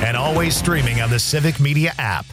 and always streaming on the Civic Media app.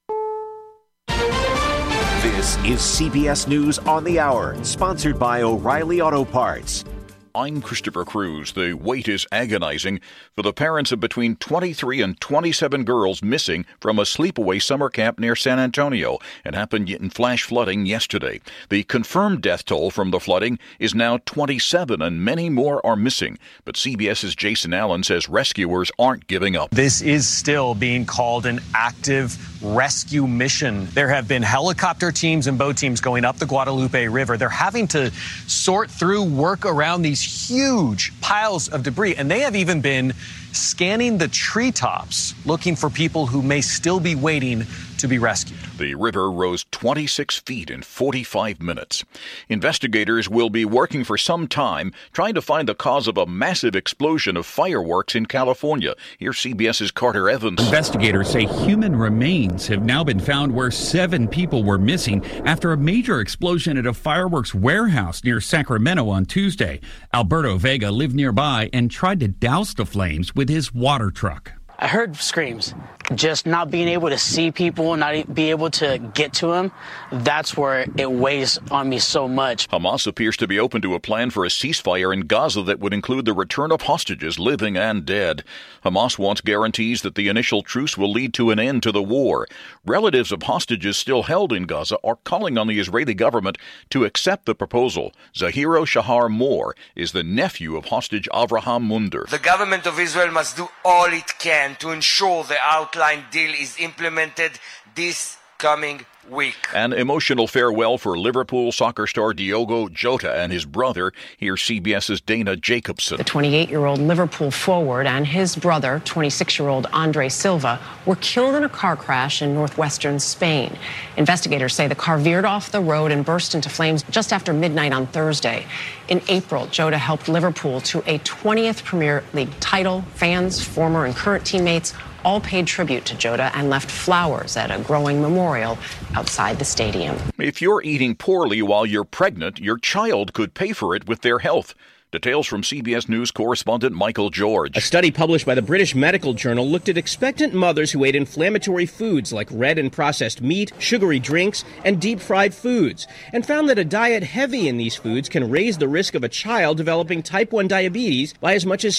This is CBS News on the Hour, sponsored by O'Reilly Auto Parts. I'm Christopher Cruz. The wait is agonizing for the parents of between 23 and 27 girls missing from a sleepaway summer camp near San Antonio. It happened in flash flooding yesterday. The confirmed death toll from the flooding is now 27, and many more are missing. But CBS's Jason Allen says rescuers aren't giving up. This is still being called an active rescue mission. There have been helicopter teams and boat teams going up the Guadalupe River. They're having to sort through, work around these huge piles of debris, and they have even been scanning the treetops, looking for people who may still be waiting to be rescued. The river rose 26 feet in 45 minutes. Investigators will be working for some time trying to find the cause of a massive explosion of fireworks in California. Here's CBS's Carter Evans. Investigators say human remains have now been found where 7 people were missing after a major explosion at a fireworks warehouse near Sacramento on Tuesday. Alberto Vega lived nearby and tried to douse the flames with his water truck. I heard screams. Just not being able to see people, not be able to get to them, that's where it weighs on me so much. Hamas appears to be open to a plan for a ceasefire in Gaza that would include the return of hostages, living and dead. Hamas wants guarantees that the initial truce will lead to an end to the war. Relatives of hostages still held in Gaza are calling on the Israeli government to accept the proposal. Zahiro Shahar Moore is the nephew of hostage Avraham Munder. The government of Israel must do all it can to ensure the outline deal is implemented this coming week. An emotional farewell for Liverpool soccer star Diogo Jota and his brother. Here's CBS's Dana Jacobson. The 28-year-old Liverpool forward and his brother, 26-year-old Andre Silva, were killed in a car crash in northwestern Spain. Investigators say the car veered off the road and burst into flames just after midnight on Thursday. In April, Jota helped Liverpool to a 20th Premier League title. Fans, former and current teammates all paid tribute to Jota and left flowers at a growing memorial outside the stadium. If you're eating poorly while you're pregnant, your child could pay for it with their health. Details from CBS News correspondent Michael George. A study published by the British Medical Journal looked at expectant mothers who ate inflammatory foods like red and processed meat, sugary drinks, and deep-fried foods, and found that a diet heavy in these foods can raise the risk of a child developing type 1 diabetes by as much as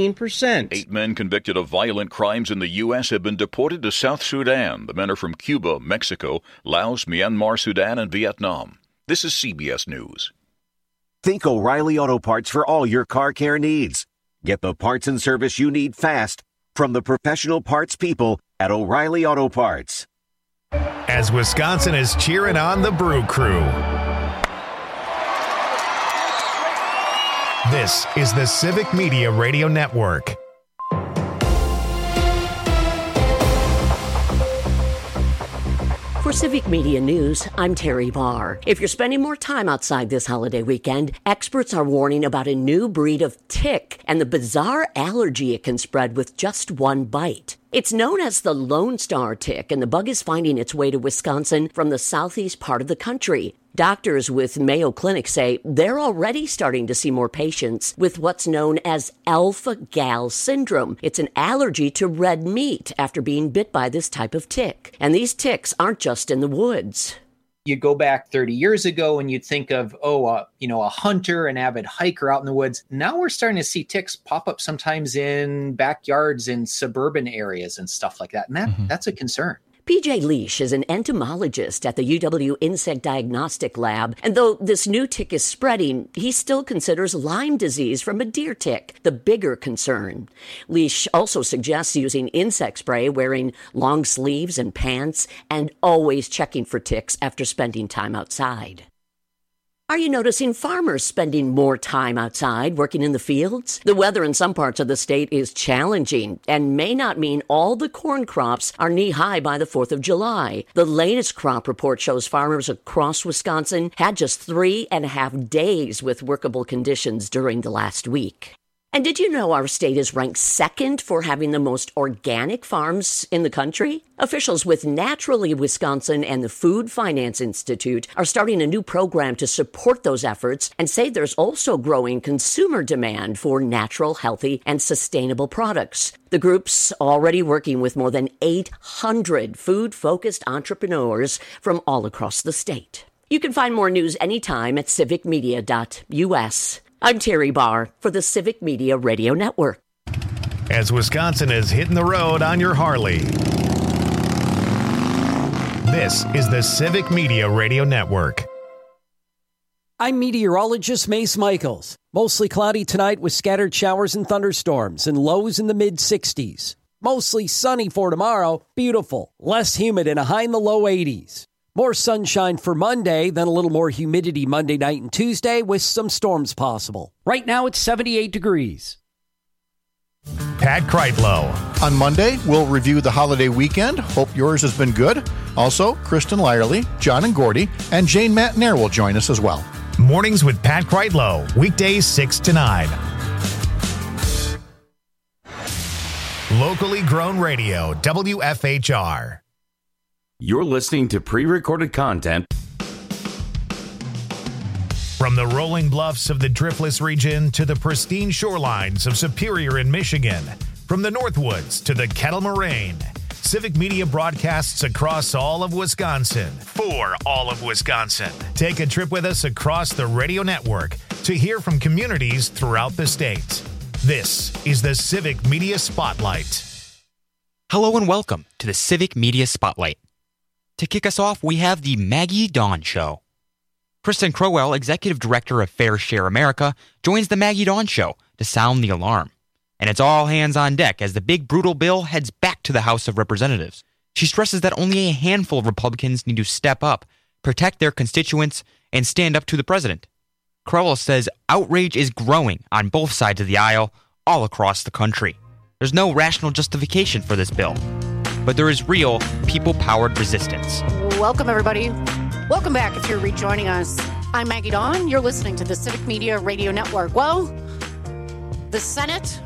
16%. 8 men convicted of violent crimes in the U.S. have been deported to South Sudan. The men are from Cuba, Mexico, Laos, Myanmar, Sudan, and Vietnam. This is CBS News. Think O'Reilly Auto Parts for all your car care needs. Get the parts and service you need fast from the professional parts people at O'Reilly Auto Parts. As Wisconsin is cheering on the Brew Crew. This is the Civic Media Radio Network. For Civic Media News, I'm Terry Barr. If you're spending more time outside this holiday weekend, experts are warning about a new breed of tick and the bizarre allergy it can spread with just one bite. It's known as the Lone Star tick, and the bug is finding its way to Wisconsin from the southeast part of the country. Doctors with Mayo Clinic say they're already starting to see more patients with what's known as alpha-gal syndrome. It's an allergy to red meat after being bit by this type of tick. And these ticks aren't just in the woods. You go back 30 years ago and you'd think of, a hunter, an avid hiker out in the woods. Now we're starting to see ticks pop up sometimes in backyards in suburban areas and stuff like that. And that's a concern. PJ Leash is an entomologist at the UW Insect Diagnostic Lab, and though this new tick is spreading, he still considers Lyme disease from a deer tick the bigger concern. Leash also suggests using insect spray, wearing long sleeves and pants, and always checking for ticks after spending time outside. Are you noticing farmers spending more time outside working in the fields? The weather in some parts of the state is challenging and may not mean all the corn crops are knee-high by the 4th of July. The latest crop report shows farmers across Wisconsin had just 3.5 days with workable conditions during the last week. And did you know our state is ranked second for having the most organic farms in the country? Officials with Naturally Wisconsin and the Food Finance Institute are starting a new program to support those efforts and say there's also growing consumer demand for natural, healthy, and sustainable products. The group's already working with more than 800 food-focused entrepreneurs from all across the state. You can find more news anytime at civicmedia.us. I'm Terry Barr for the Civic Media Radio Network. As Wisconsin is hitting the road on your Harley. This is the Civic Media Radio Network. I'm meteorologist Mace Michaels. Mostly cloudy tonight with scattered showers and thunderstorms and lows in the mid-60s. Mostly sunny for tomorrow, beautiful, less humid and a high in the low 80s. More sunshine for Monday, then a little more humidity Monday night and Tuesday with some storms possible. Right now it's 78 degrees. Pat Kreitlow. On Monday, we'll review the holiday weekend. Hope yours has been good. Also, Kristen Lyerly, John and Gordy, and Jane Matnair will join us as well. Mornings with Pat Kreitlow, weekdays 6 to 9. Locally grown radio, WFHR. You're listening to pre-recorded content from the rolling bluffs of the Driftless region to the pristine shorelines of Superior in Michigan, from the Northwoods to the Kettle Moraine. Civic Media broadcasts across all of Wisconsin for all of Wisconsin. Take a trip with us across the radio network to hear from communities throughout the state. This is the Civic Media Spotlight. Hello and welcome to the Civic Media Spotlight. To kick us off, we have the Maggie Dawn Show. Kristen Crowell, Executive Director of Fair Share America, joins the Maggie Dawn Show to sound the alarm. And it's all hands on deck as the big brutal bill heads back to the House of Representatives. She stresses that only a handful of Republicans need to step up, protect their constituents, and stand up to the president. Crowell says outrage is growing on both sides of the aisle, all across the country. There's no rational justification for this bill, but there is real people-powered resistance. Welcome, everybody. Welcome back if you're rejoining us. I'm Maggie Dawn. You're listening to the Civic Media Radio Network. Well, the Senate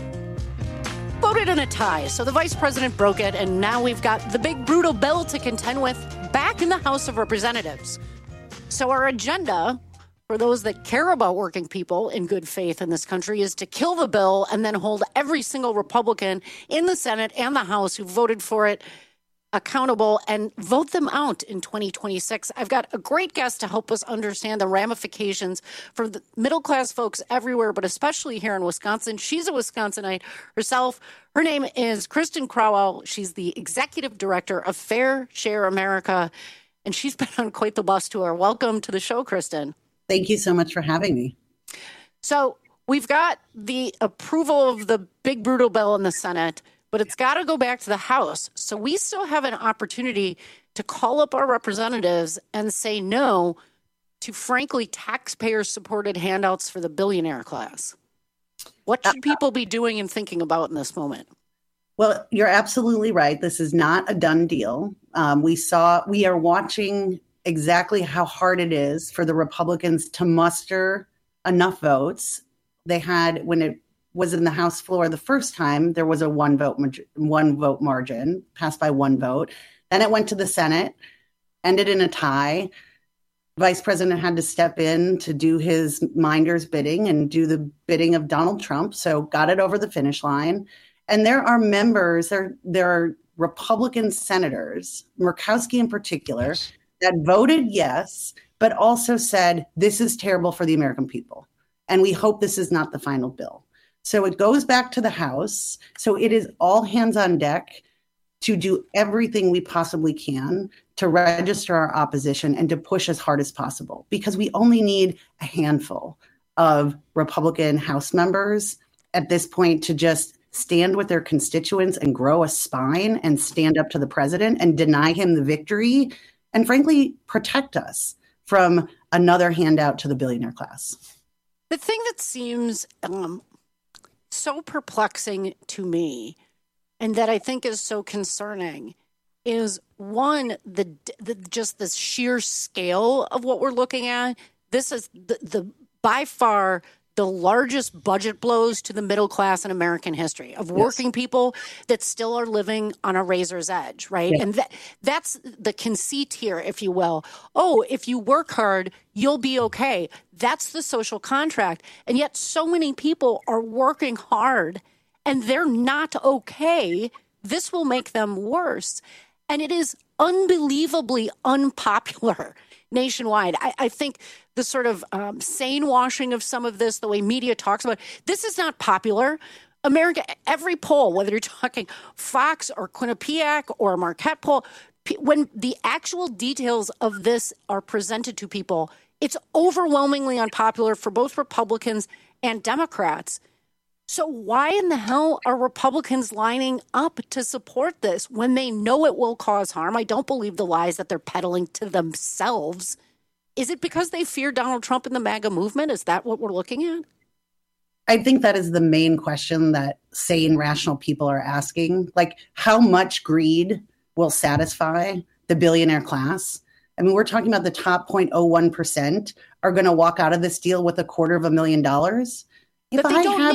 voted in a tie, so the vice president broke it, and now we've got the big brutal bill to contend with back in the House of Representatives. So our agenda, for those that care about working people in good faith in this country, is to kill the bill and then hold every single Republican in the Senate and the House who voted for it accountable and vote them out in 2026. I've got a great guest to help us understand the ramifications for the middle-class folks everywhere, but especially here in Wisconsin. She's a Wisconsinite herself. Her name is Kristen Crowell. She's the Executive Director of Fair Share America, and she's been on quite the bus tour. Welcome to the show, Kristen. Thank you so much for having me. So we've got the approval of the big brutal bill in the Senate, but it's got to go back to the House. So we still have an opportunity to call up our representatives and say no to, frankly, taxpayer-supported handouts for the billionaire class. What should people be doing and thinking about in this moment? Well, you're absolutely right. This is not a done deal. We are watching exactly how hard it is for the Republicans to muster enough votes. They had, when it was in the House floor the first time, there was a one vote margin, passed by one vote. Then it went to the Senate, ended in a tie. Vice President had to step in to do his minder's bidding and do the bidding of Donald Trump, so got it over the finish line. And there are members, there are Republican senators, Murkowski in particular, yes, that voted yes, but also said, this is terrible for the American people. And we hope this is not the final bill. So it goes back to the House. So it is all hands on deck to do everything we possibly can to register our opposition and to push as hard as possible, because we only need a handful of Republican House members at this point to just stand with their constituents and grow a spine and stand up to the president and deny him the victory and, frankly, protect us from another handout to the billionaire class. The thing that seems so perplexing to me, and that I think is so concerning, is one, the just the sheer scale of what we're looking at. This is the by far the largest budget blows to the middle class in American history of working people that still are living on a razor's edge, right? Yeah. And that's the conceit here, if you will. Oh, if you work hard, you'll be okay. That's the social contract. And yet so many people are working hard and they're not okay. This will make them worse. And it is unbelievably unpopular nationwide. I think the sort of sane washing of some of this, the way media talks about it, this is not popular. America, every poll, whether you're talking Fox or Quinnipiac or Marquette poll, when the actual details of this are presented to people, it's overwhelmingly unpopular for both Republicans and Democrats. So why in the hell are Republicans lining up to support this when they know it will cause harm? I don't believe the lies that they're peddling to themselves. Is it because they fear Donald Trump and the MAGA movement? Is that what we're looking at? I think that is the main question that sane, rational people are asking. Like, how much greed will satisfy the billionaire class? I mean, we're talking about the top 0.01% are going to walk out of this deal with $250,000. But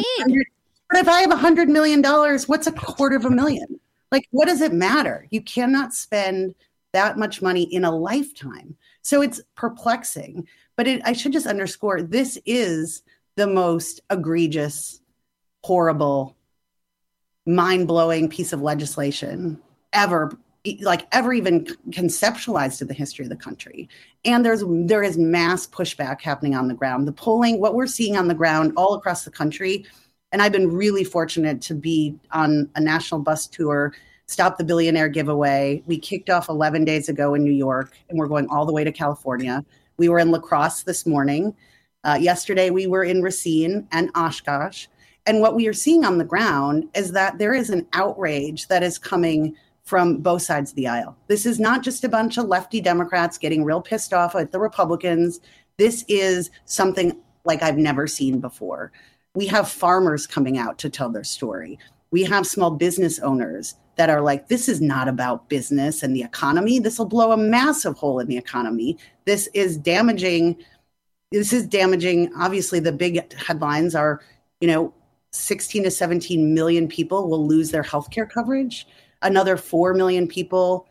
if I have $100 million, what's $250,000? Like, what does it matter? You cannot spend that much money in a lifetime. So it's perplexing. But I should just underscore, this is the most egregious, horrible, mind-blowing piece of legislation ever even conceptualized in the history of the country. And there is mass pushback happening on the ground. The polling, what we're seeing on the ground all across the country, and I've been really fortunate to be on a national bus tour, Stop the Billionaire giveaway. We kicked off 11 days ago in New York, and we're going all the way to California. We were in La Crosse this morning. Yesterday, we were in Racine and Oshkosh. And what we are seeing on the ground is that there is an outrage that is coming from both sides of the aisle. This is not just a bunch of lefty Democrats getting real pissed off at the Republicans. This is something like I've never seen before. We have farmers coming out to tell their story. We have small business owners that are like, this is not about business and the economy. This will blow a massive hole in the economy. This is damaging. Obviously, the big headlines are, 16 to 17 million people will lose their healthcare coverage. Another 4 million people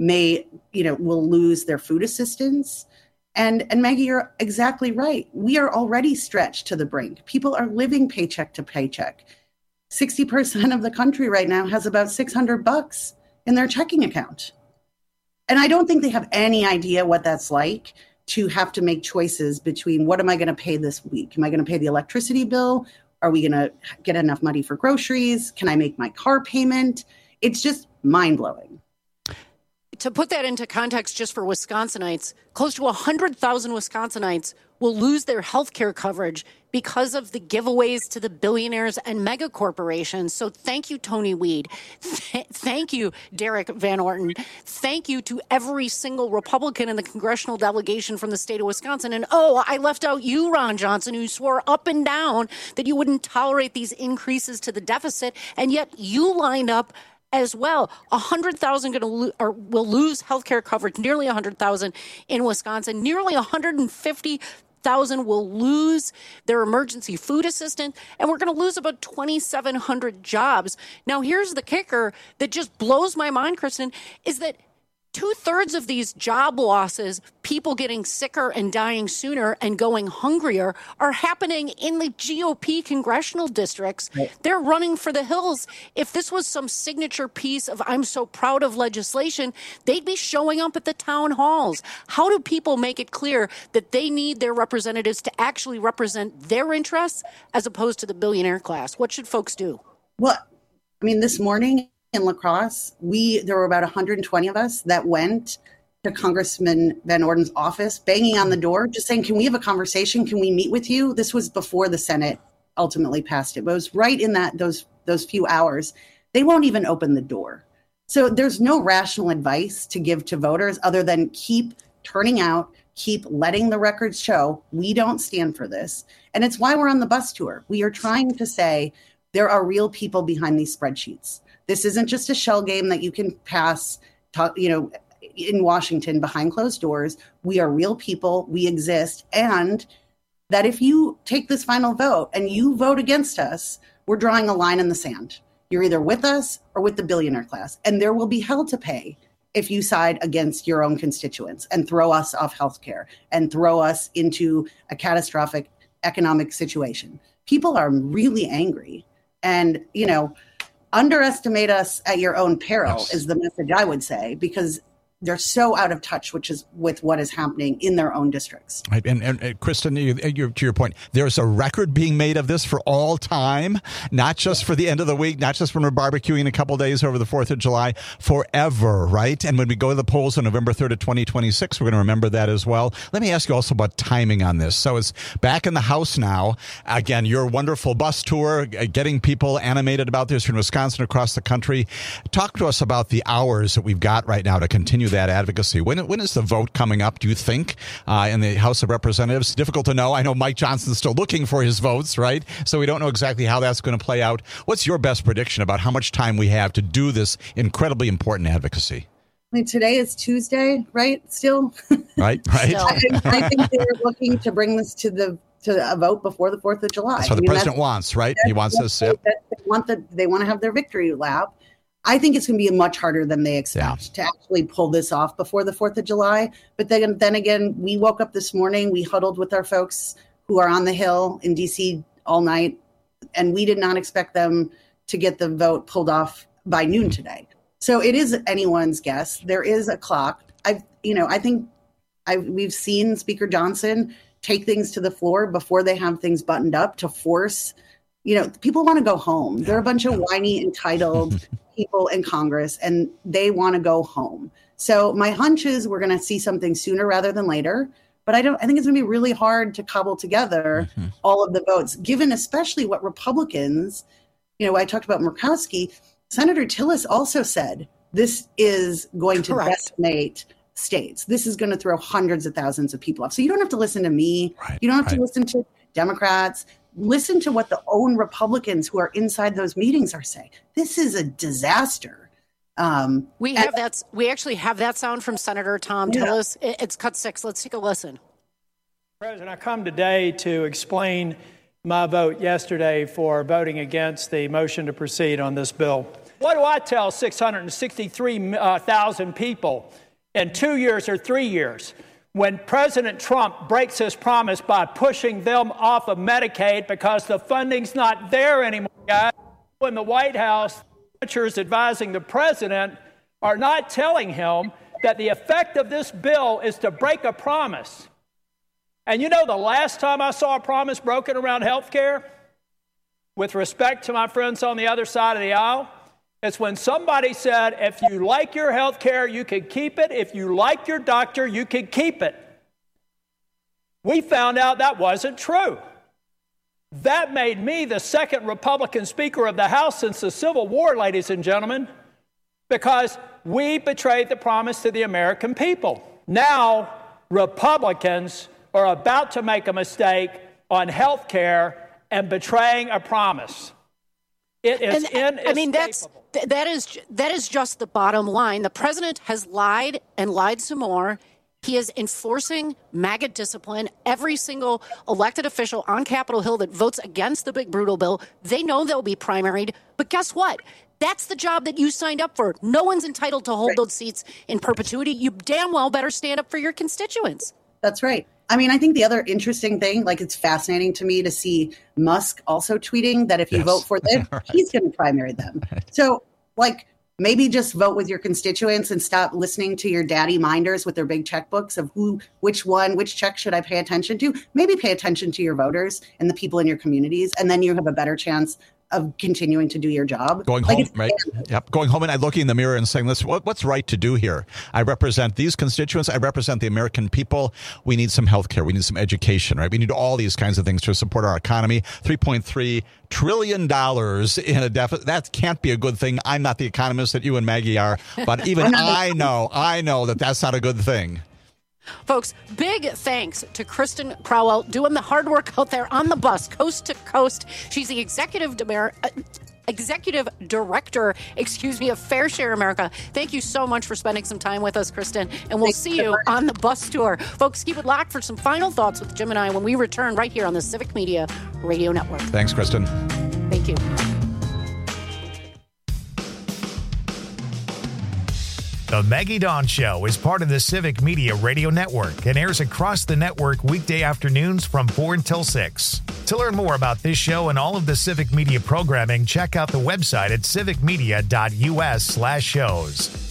will lose their food assistance. And Maggie, you're exactly right. We are already stretched to the brink. People are living paycheck to paycheck. 60% of the country right now has about $600 in their checking account. And I don't think they have any idea what that's like to have to make choices between what am I going to pay this week? Am I going to pay the electricity bill? Are we going to get enough money for groceries? Can I make my car payment? It's just mind-blowing. To put that into context just for Wisconsinites, close to 100,000 Wisconsinites will lose their health care coverage because of the giveaways to the billionaires and mega corporations. So thank you, Tony Weed. Thank you, Derek Van Orton. Thank you to every single Republican in the congressional delegation from the state of Wisconsin. And I left out you, Ron Johnson, who swore up and down that you wouldn't tolerate these increases to the deficit. And yet you lined up as well. 100,000 will lose health care coverage, nearly 100,000 in Wisconsin. Nearly 150,000 will lose their emergency food assistant, and we're going to lose about 2,700 jobs. Now, here's the kicker that just blows my mind, Kristen, is that 2/3 of these job losses, people getting sicker and dying sooner and going hungrier, are happening in the GOP congressional districts. Right. They're running for the hills. If this was some signature piece of I'm so proud of legislation, they'd be showing up at the town halls. How do people make it clear that they need their representatives to actually represent their interests as opposed to the billionaire class? What should folks do? Well, this morning in La Crosse, there were about 120 of us that went to Congressman Van Orden's office, banging on the door, just saying, can we have a conversation? Can we meet with you? This was before the Senate ultimately passed it, but it was right in those few hours. They won't even open the door. So there's no rational advice to give to voters other than keep turning out, keep letting the records show we don't stand for this. And it's why we're on the bus tour. We are trying to say there are real people behind these spreadsheets. This isn't just a shell game that you can pass, in Washington behind closed doors. We are real people. We exist. And that if you take this final vote and you vote against us, we're drawing a line in the sand. You're either with us or with the billionaire class, and there will be hell to pay if you side against your own constituents and throw us off healthcare and throw us into a catastrophic economic situation. People are really angry, and, underestimate us at your own peril is the message I would say, because they're so out of touch, with what is happening in their own districts. Right. And Kristen, to your point, there's a record being made of this for all time, not just for the end of the week, not just when we're barbecuing a couple days over the 4th of July, forever, right? And when we go to the polls on November 3rd of 2026, we're going to remember that as well. Let me ask you also about timing on this. So it's back in the House now. Again, your wonderful bus tour, getting people animated about this from Wisconsin across the country. Talk to us about the hours that we've got right now to continue that advocacy. When is the vote coming up, do you think, in the House of Representatives? Difficult to know. I know Mike Johnson's still looking for his votes, right? So we don't know exactly how that's going to play out. What's your best prediction about how much time we have to do this incredibly important advocacy? I mean, today is Tuesday, right? Still? Right. I think they're looking to bring this to a vote before the 4th of July. That's what the president wants, right? He wants this. They want to have their victory lap. I think it's going to be much harder than they expect to actually pull this off before the 4th of July. But then again, we woke up this morning, we huddled with our folks who are on the Hill in D.C. all night, and we did not expect them to get the vote pulled off by noon today. So it is anyone's guess. There is a clock. We've seen Speaker Johnson take things to the floor before they have things buttoned up to force. People want to go home. They're a bunch of whiny, entitled people in Congress, and they want to go home. So my hunch is we're going to see something sooner rather than later. But I think it's going to be really hard to cobble together all of the votes, given especially what Republicans, I talked about Murkowski. Senator Tillis also said this is going to decimate states. This is going to throw hundreds of thousands of people off. So you don't have to listen to me. Right, you don't have to listen to Democrats. Listen to what the own Republicans who are inside those meetings are saying. This is a disaster. We actually have that sound from Senator Tom Tillis. It's cut 6. Let's take a listen. President, I come today to explain my vote yesterday for voting against the motion to proceed on this bill. What do I tell 663,000 people in 2 years or 3 years? When President Trump breaks his promise by pushing them off of Medicaid because the funding's not there anymore, guys. In the White House, senators advising the president are not telling him that the effect of this bill is to break a promise. And the last time I saw a promise broken around health care, with respect to my friends on the other side of the aisle, it's when somebody said, if you like your health care, you can keep it. If you like your doctor, you can keep it. We found out that wasn't true. That made me the second Republican Speaker of the House since the Civil War, ladies and gentlemen, because we betrayed the promise to the American people. Now, Republicans are about to make a mistake on health care and betraying a promise. It is inescapable. That is just the bottom line. The president has lied and lied some more. He is enforcing MAGA discipline. Every single elected official on Capitol Hill that votes against the big brutal bill, they know they'll be primaried. But guess what? That's the job that you signed up for. No one's entitled to hold those seats in perpetuity. You damn well better stand up for your constituents. That's right. I mean, I think the other interesting thing, it's fascinating to me to see Musk also tweeting that if you vote for them, he's going to primary them. So, maybe just vote with your constituents and stop listening to your daddy minders with their big checkbooks of which check should I pay attention to? Maybe pay attention to your voters and the people in your communities, and then you have a better chance of continuing to do your job. Going home, right? Yep. Going home and looking in the mirror and saying, "Listen, what's right to do here? I represent these constituents. I represent the American people. We need some health care. We need some education, right? We need all these kinds of things to support our economy. $3.3 trillion in a deficit. That can't be a good thing. I'm not the economist that you and Maggie are, but even I know that that's not a good thing." Folks, big thanks to Kristen Crowell doing the hard work out there on the bus, coast to coast. She's the executive Executive Director, of Fair Share America. Thank you so much for spending some time with us, Kristen, and we'll see you on the bus tour. Folks, keep it locked for some final thoughts with Jim and I when we return right here on the Civic Media Radio Network. Thanks, Kristen. Thank you. The Maggie Dawn Show is part of the Civic Media Radio Network and airs across the network weekday afternoons from 4 until 6. To learn more about this show and all of the Civic Media programming, check out the website at civicmedia.us/shows.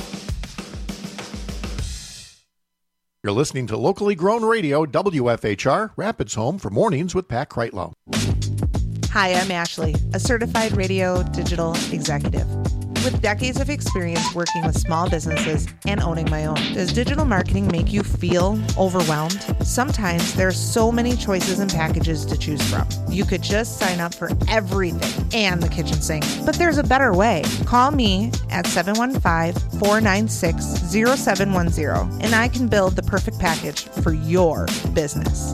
You're listening to locally grown radio, WFHR, Rapids Home for Mornings with Pat Kreitlow. Hi, I'm Ashley, a certified radio digital executive. With decades of experience working with small businesses and owning my own, does digital marketing make you feel overwhelmed? Sometimes there are so many choices and packages to choose from. You could just sign up for everything and the kitchen sink. But there's a better way. Call me at 715-496-0710 and I can build the perfect package for your business.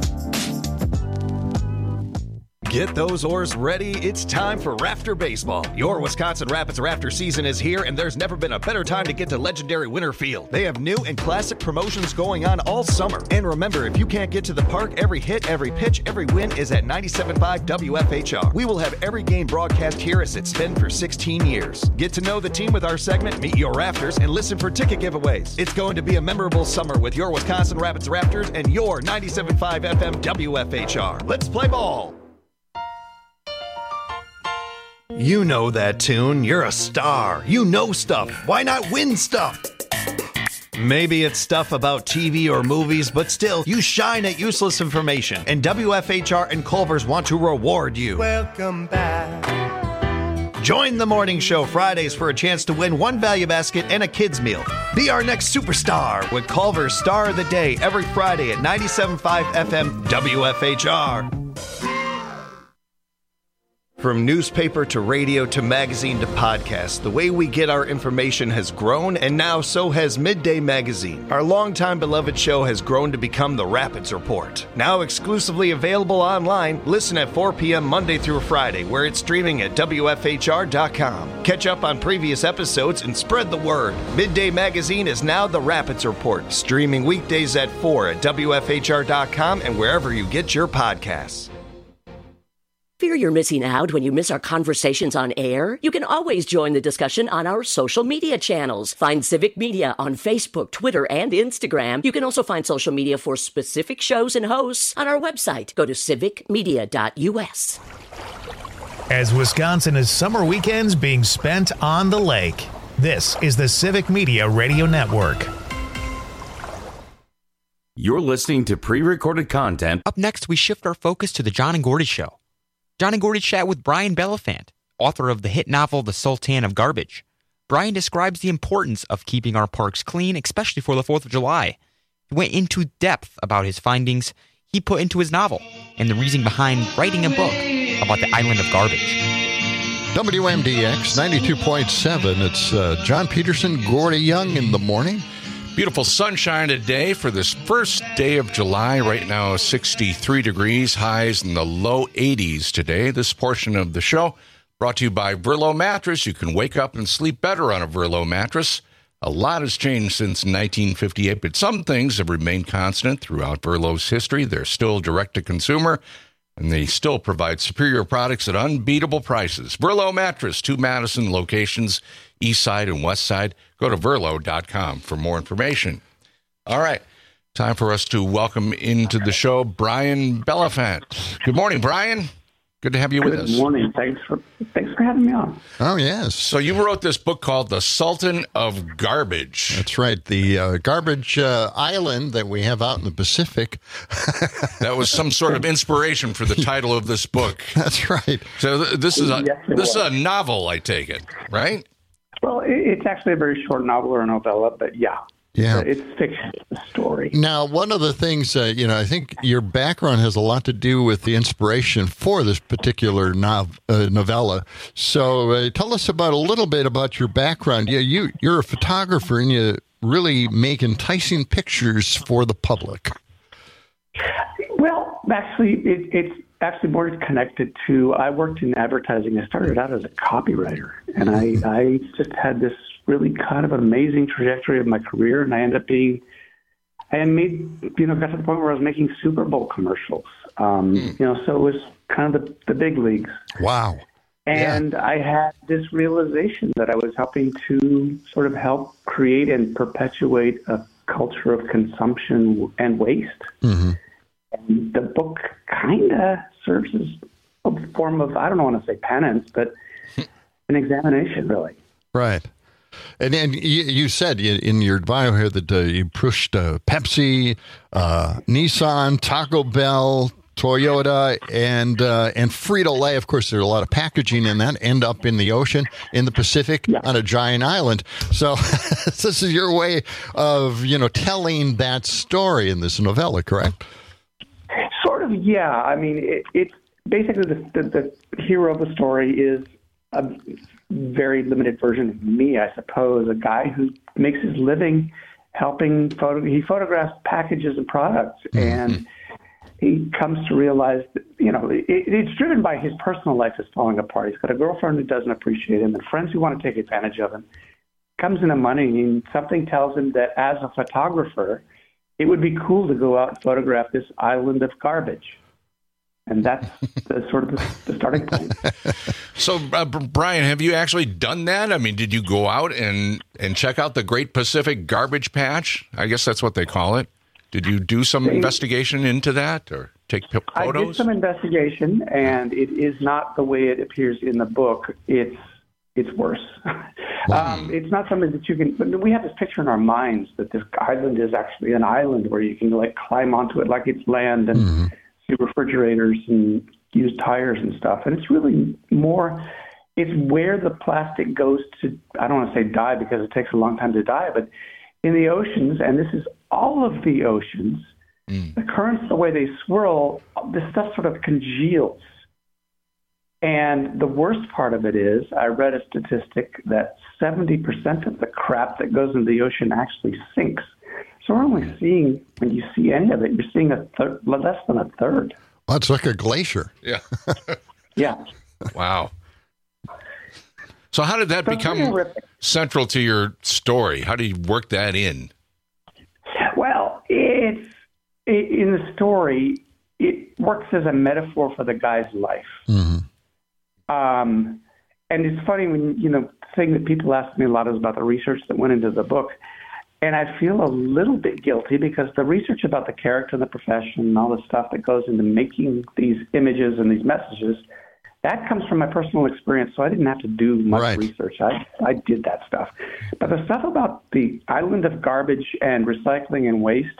Get those oars ready. It's time for Rafter Baseball. Your Wisconsin Rapids Rafter season is here, and there's never been a better time to get to legendary Winter Field. They have new and classic promotions going on all summer. And remember, if you can't get to the park, every hit, every pitch, every win is at 97.5 WFHR. We will have every game broadcast here as it's been for 16 years. Get to know the team with our segment, Meet Your Rafters, and listen for ticket giveaways. It's going to be a memorable summer with your Wisconsin Rapids Rafters and your 97.5 FM WFHR. Let's play ball. You know that tune. You're a star. You know stuff. Why not win stuff? Maybe it's stuff about TV or movies, but still, you shine at useless information. And WFHR and Culver's want to reward you. Welcome back. Join the morning show Fridays for a chance to win one value basket and a kid's meal. Be our next superstar with Culver's Star of the Day every Friday at 97.5 FM WFHR. From newspaper to radio to magazine to podcast, the way we get our information has grown, and now so has Midday Magazine. Our longtime beloved show has grown to become the Rapids Report. Now exclusively available online, listen at 4 p.m. Monday through Friday, where it's streaming at WFHR.com. Catch up on previous episodes and spread the word. Midday Magazine is now the Rapids Report, streaming weekdays at 4 at WFHR.com and wherever you get your podcasts. Fear you're missing out when you miss our conversations on air? You can always join the discussion on our social media channels. Find Civic Media on Facebook, Twitter, and Instagram. You can also find social media for specific shows and hosts on our website. Go to civicmedia.us. As Wisconsin summer weekends being spent on the lake, this is the Civic Media Radio Network. You're listening to pre-recorded content. Up next, we shift our focus to the John and Gordy Show. John and Gordy chat with Brian Beliphant, author of the hit novel The Sultan of Garbage. Brian describes the importance of keeping our parks clean, especially for the 4th of July. He went into depth about his findings he put into his novel and the reason behind writing a book about the island of garbage. WMDX 92.7. It's John Peterson, Gordy Young in the morning. Beautiful sunshine today for this first day of July. Right now, 63 degrees, highs in the low 80s today. This portion of the show brought to you by Verlo Mattress. You can wake up and sleep better on a Verlo mattress. A lot has changed since 1958, but some things have remained constant throughout Verlo's history. They're still direct-to-consumer, and they still provide superior products at unbeatable prices. Verlo Mattress, 2 Madison locations, East Side and West Side. Go to Verlo.com for more information. All right, time for us to welcome into the show Brian Beliphant. Good morning, Brian. Good to have you with us. Good morning. Thanks for having me on. Oh, yes. So you wrote this book called The Sultan of Garbage. That's right. The garbage island that we have out in the Pacific. That was some sort of inspiration for the title of this book. That's right. So this is a novel, I take it, right? Well, it's actually a very short novel or novella, but yeah. Yeah. It's fiction, the story. Now, one of the things, I think your background has a lot to do with the inspiration for this particular novella. So tell us about a little bit about your background. Yeah, you're a photographer and you really make enticing pictures for the public. Well, actually, actually more connected to, I worked in advertising. I started out as a copywriter, and I just had this really kind of amazing trajectory of my career, and I ended up being, and got to the point where I was making Super Bowl commercials. So it was kind of the big leagues. Wow. And I had this realization that I was helping to sort of help create and perpetuate a culture of consumption and waste. Mm-hmm. And the book kind of serves as a form of, I don't want to say penance, but an examination, really. Right. And you said in your bio here that you pushed Pepsi, Nissan, Taco Bell, Toyota, and Frito-Lay. Of course, there's a lot of packaging in that, end up in the ocean, in the Pacific, on a giant island. So this is your way of, telling that story in this novella, correct? Sort of, yeah. I mean, it's basically the hero of the story is a very limited version of me, I suppose, a guy who makes his living helping he photographs packages and products, and he comes to realize that, it's driven by his personal life is falling apart. He's got a girlfriend who doesn't appreciate him and friends who want to take advantage of him. Comes into money, and something tells him that as a photographer, it would be cool to go out and photograph this island of garbage. And that's the starting point. So, Brian, have you actually done that? I mean, did you go out and check out the Great Pacific Garbage Patch? I guess that's what they call it. Did you do some investigation into that or take photos? I did some investigation, and it is not the way it appears in the book. It's worse. It's not something that you can. But we have this picture in our minds that this island is actually an island where you can climb onto it like it's land and see refrigerators and use tires and stuff. And it's really more. It's where the plastic goes to. I don't want to say die because it takes a long time to die, but in the oceans, and this is all of the oceans, the currents, the way they swirl, this stuff sort of congeals. And the worst part of it is, I read a statistic that 70% of the crap that goes into the ocean actually sinks. So we're only seeing, when you see any of it, you're seeing less than a third. Well, it's like a glacier. Yeah. Yeah. Wow. So how did that become central to your story? How do you work that in? Well, in the story, it works as a metaphor for the guy's life. Mm-hmm. And it's funny when, the thing that people ask me a lot is about the research that went into the book. And I feel a little bit guilty because the research about the character and the profession and all the stuff that goes into making these images and these messages, that comes from my personal experience. So I didn't have to do much research. I did that stuff. But the stuff about the island of garbage and recycling and waste,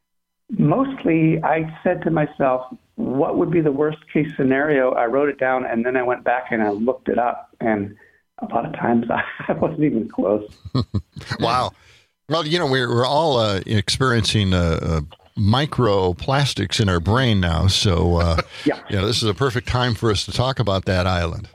mostly I said to myself, what would be the worst case scenario? I wrote it down, and then I went back and I looked it up. And a lot of times I wasn't even close. Wow. Well, we're all experiencing microplastics in our brain now. So, this is a perfect time for us to talk about that island.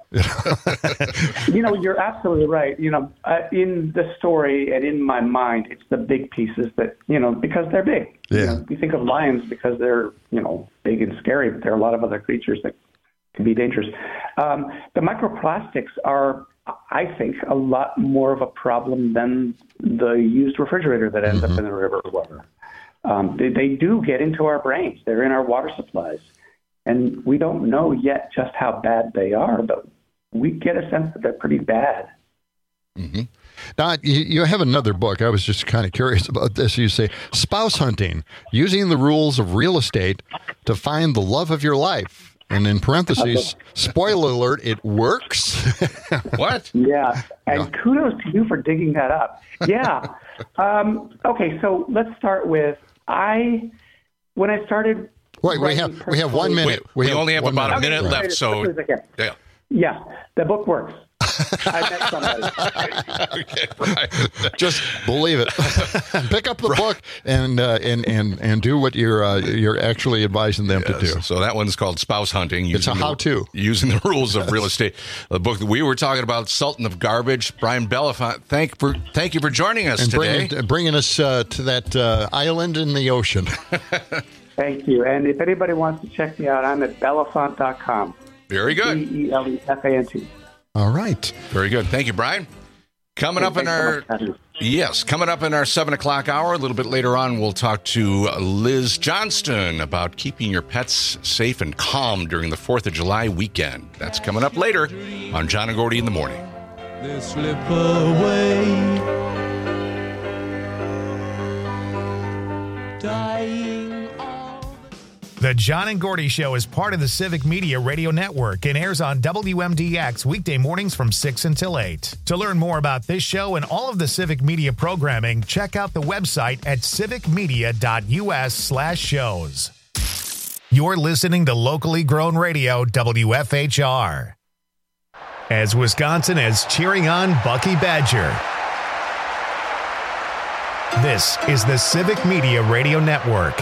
You're absolutely right. In the story and in my mind, it's the big pieces that, because they're big. Yeah. We think of lions because they're, big and scary, but there are a lot of other creatures that can be dangerous. The microplastics are, I think, a lot more of a problem than the used refrigerator that ends up in the river or whatever. They do get into our brains. They're in our water supplies. And we don't know yet just how bad they are, but we get a sense that they're pretty bad. Mm-hmm. Now, you have another book. I was just kind of curious about this. You say, spouse hunting, using the rules of real estate to find the love of your life. And in parentheses, spoiler alert, it works. What? Yeah. And kudos to you for digging that up. Yeah. Okay, so let's start with when I started. Wait, we have 1 minute. We only have about a minute left, so yeah, the book works. I met somebody. Okay, right. Just believe it. Pick up the book and do what you're actually advising them to do. So that one's called Spouse Hunting. It's a how-to. Using the rules of real estate. The book that we were talking about, Sultan of Garbage. Brian Belafonte, thank you for joining us today. Bringing us to that island in the ocean. Thank you. And if anybody wants to check me out, I'm at Belafant.com. Very good. Belefant. All right. Very good. Thank you, Brian. Coming up in our 7 o'clock hour, a little bit later on, we'll talk to Liz Johnston about keeping your pets safe and calm during the 4th of July weekend. That's coming up later on John and Gordy in the Morning. They slip away, dying. The John and Gordy Show is part of the Civic Media Radio Network and airs on WMDX weekday mornings from 6 until 8. To learn more about this show and all of the Civic Media programming, check out the website at civicmedia.us/shows. You're listening to locally grown radio WFHR. As Wisconsin is cheering on Bucky Badger. This is the Civic Media Radio Network.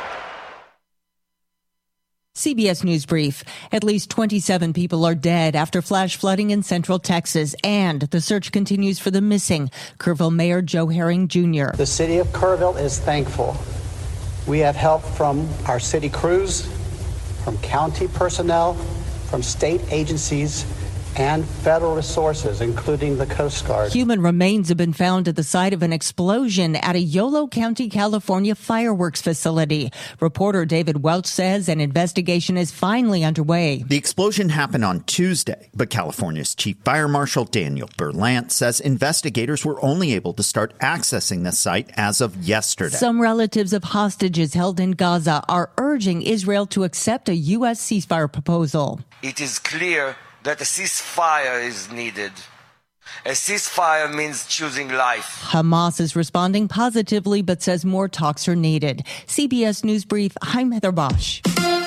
CBS News Brief. At least 27 people are dead after flash flooding in central Texas, and the search continues for the missing. Kerrville Mayor Joe Herring Jr. The city of Kerrville is thankful. We have help from our city crews, from county personnel, from state agencies, and federal resources, including the Coast Guard. Human remains have been found at the site of an explosion at a Yolo County, California fireworks facility. Reporter David Welch says an investigation is finally underway. The explosion happened on Tuesday, but California's Chief Fire Marshal Daniel Berlant says investigators were only able to start accessing the site as of yesterday. Some relatives of hostages held in Gaza are urging Israel to accept a U.S. ceasefire proposal. It is clear that a ceasefire is needed. A ceasefire means choosing life. Hamas is responding positively, but says more talks are needed. CBS News Brief, I'm Heather Bosch.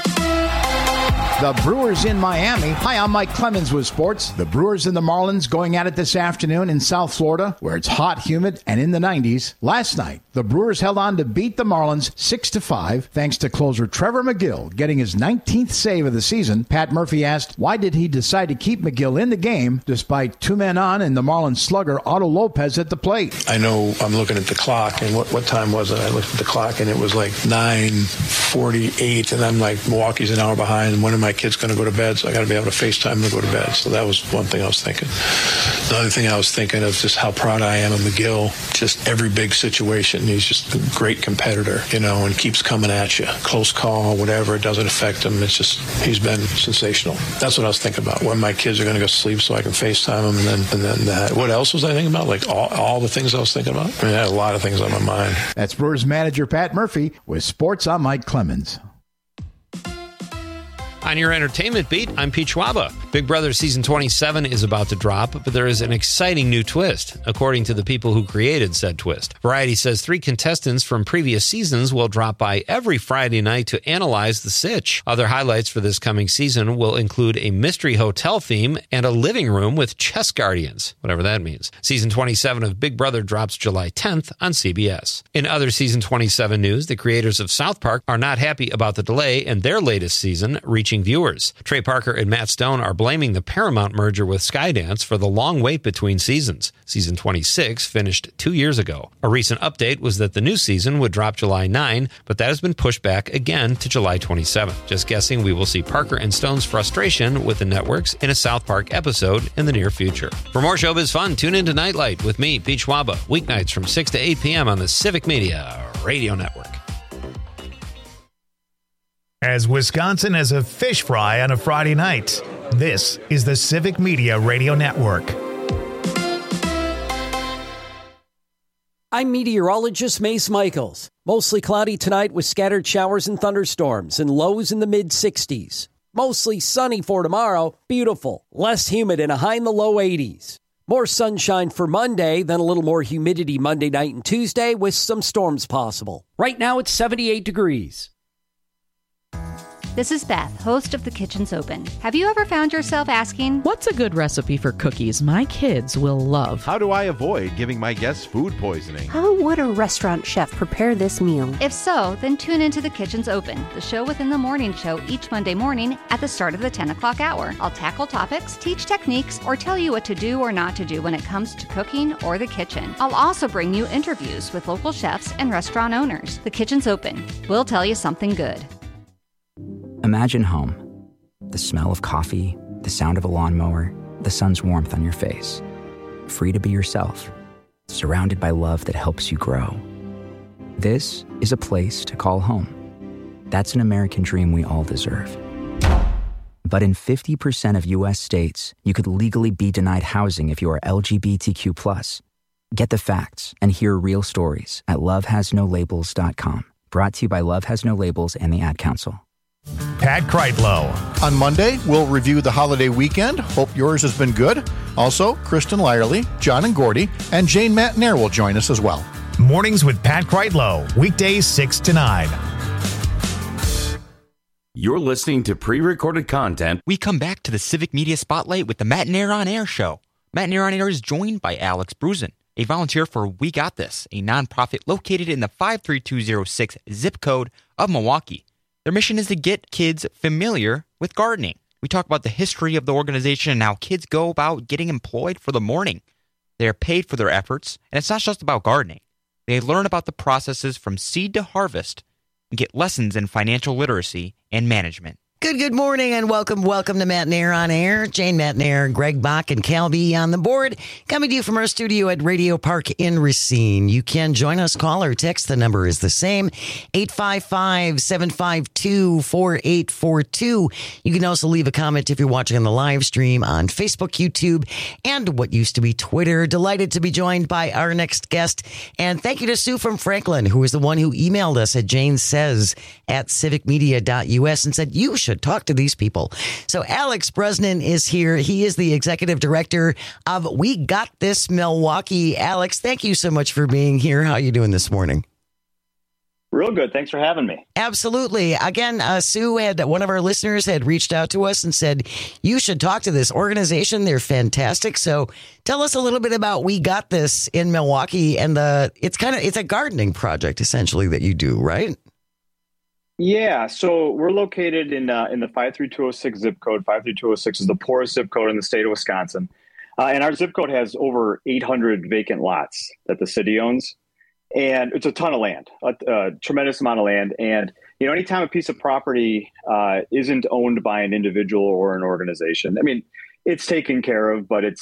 The Brewers in Miami. Hi, I'm Mike Clemens with sports. The Brewers and the Marlins going at it this afternoon in South Florida, where it's hot, humid, and in the 90s. Last night, the Brewers held on to beat the Marlins 6-5, thanks to closer Trevor McGill getting his 19th save of the season. Pat Murphy asked, why did he decide to keep McGill in the game despite 2 men on and the Marlins slugger Otto Lopez at the plate? I know I'm looking at the clock, and what time was it? I looked at the clock, and it was like 9:48, and I'm like, Milwaukee's an hour behind, and when am I kid's going to go to bed, so I got to be able to FaceTime him to go to bed. So that was one thing I was thinking. The other thing I was thinking of just how proud I am of McGill. Just every big situation, he's just a great competitor, and keeps coming at you. Close call, whatever, it doesn't affect him. It's just, he's been sensational. That's what I was thinking about, when my kids are going to go sleep so I can FaceTime them, and then that. What else was I thinking about? Like all the things I was thinking about? I mean, I had a lot of things on my mind. That's Brewers manager Pat Murphy with sports. I'm Mike Clemens. On your entertainment beat, I'm Pete Schwaba. Big Brother Season 27 is about to drop, but there is an exciting new twist, according to the people who created said twist. Variety says 3 contestants from previous seasons will drop by every Friday night to analyze the sitch. Other highlights for this coming season will include a mystery hotel theme and a living room with chess guardians, whatever that means. Season 27 of Big Brother drops July 10th on CBS. In other Season 27 news, the creators of South Park are not happy about the delay in their latest season reaching viewers. Trey Parker and Matt Stone are blaming the Paramount merger with Skydance for the long wait between seasons. Season 26 finished 2 years ago. A recent update was that the new season would drop July 9, but that has been pushed back again to July 27. Just guessing we will see Parker and Stone's frustration with the networks in a South Park episode in the near future. For more showbiz fun, tune into Nightlight with me, Pete Schwaba, weeknights from 6 to 8 p.m. on the Civic Media Radio Network. As Wisconsin has a fish fry on a Friday night, this is the Civic Media Radio Network. I'm meteorologist Mace Michaels. Mostly cloudy tonight with scattered showers and thunderstorms and lows in the mid-60s. Mostly sunny for tomorrow, beautiful, less humid and a high in the low 80s. More sunshine for Monday, then a little more humidity Monday night and Tuesday with some storms possible. Right now it's 78 degrees. This is Beth, host of The Kitchen's Open. Have you ever found yourself asking, what's a good recipe for cookies my kids will love? How do I avoid giving my guests food poisoning? how would a restaurant chef prepare this meal? If so, then tune into The Kitchen's Open, the show within the morning show each Monday morning at the start of the 10 o'clock hour. I'll tackle topics, teach techniques, or tell you what to do or not to do when it comes to cooking or the kitchen. I'll also bring you interviews with local chefs and restaurant owners. The Kitchen's Open. We'll tell you something good. Imagine home. The smell of coffee, the sound of a lawnmower, the sun's warmth on your face. Free to be yourself, surrounded by love that helps you grow. This is a place to call home. That's an American dream we all deserve. But in 50% of U.S. states, you could legally be denied housing if you are LGBTQ+. Get the facts and hear real stories at lovehasnolabels.com. Brought to you by Love Has No Labels and the Ad Council. Pat Kreitlow. On Monday, we'll review the holiday weekend. Hope yours has been good. Also, Kristen Lyerly, John and Gordy, and Jane Matnair will join us as well. Mornings with Pat Kreitlow, weekdays 6 to 9. You're listening to pre-recorded content. We come back to the Civic Media Spotlight with the Matt Nair on Air show. Matt Nair on Air is joined by Alex Brusen, a volunteer for We Got This, a nonprofit located in the 53206 zip code of Milwaukee. Their mission is to get kids familiar with gardening. We talk about the history of the organization and how kids go about getting employed for the morning. They are paid for their efforts, and it's not just about gardening. They learn about the processes from seed to harvest and get lessons in financial literacy and management. Good morning and welcome to Matt Nair on Air. Jane Matt Nair, Greg Bach, and Cal B on the board. Coming to you from our studio at Radio Park in Racine. You can join us, call or text. The number is the same, 855-752-4842. You can also leave a comment if you're watching on the live stream on Facebook, YouTube, and what used to be Twitter. Delighted to be joined by our next guest. And thank you to Sue from Franklin, who is the one who emailed us at janesays@civicmedia.us and said, you should talk to these people. So Alex Brosnan is here. He is the executive director of We Got This Milwaukee. Alex, thank you so much for being here. How are you doing this morning? Real good. Thanks for having me. Absolutely. Again, Sue one of our listeners had reached out to us and said, you should talk to this organization. They're fantastic. So tell us a little bit about We Got This in Milwaukee. And it's a gardening project essentially that you do, right? Yeah, so we're located in the 53206 zip code. 53206 is the poorest zip code in the state of Wisconsin. And our zip code has over 800 vacant lots that the city owns. And it's a ton of land, a tremendous amount of land. And, anytime a piece of property isn't owned by an individual or an organization, I mean, it's taken care of, but it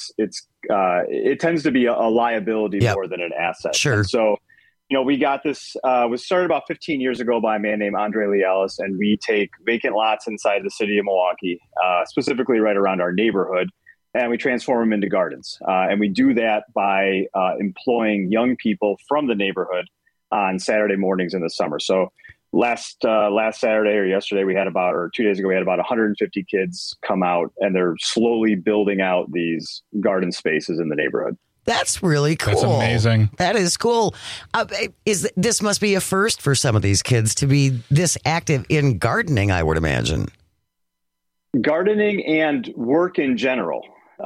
tends to be a liability more than an asset. Sure. And so, We Got This was started about 15 years ago by a man named Andre Lee Ellis, and we take vacant lots inside the city of Milwaukee, specifically right around our neighborhood, and we transform them into gardens. And we do that by employing young people from the neighborhood on Saturday mornings in the summer. So last Saturday or yesterday, 2 days ago, we had about 150 kids come out, and they're slowly building out these garden spaces in the neighborhood. That's really cool. That's amazing. That is cool. This must be a first for some of these kids to be this active in gardening, I would imagine. Gardening and work in general.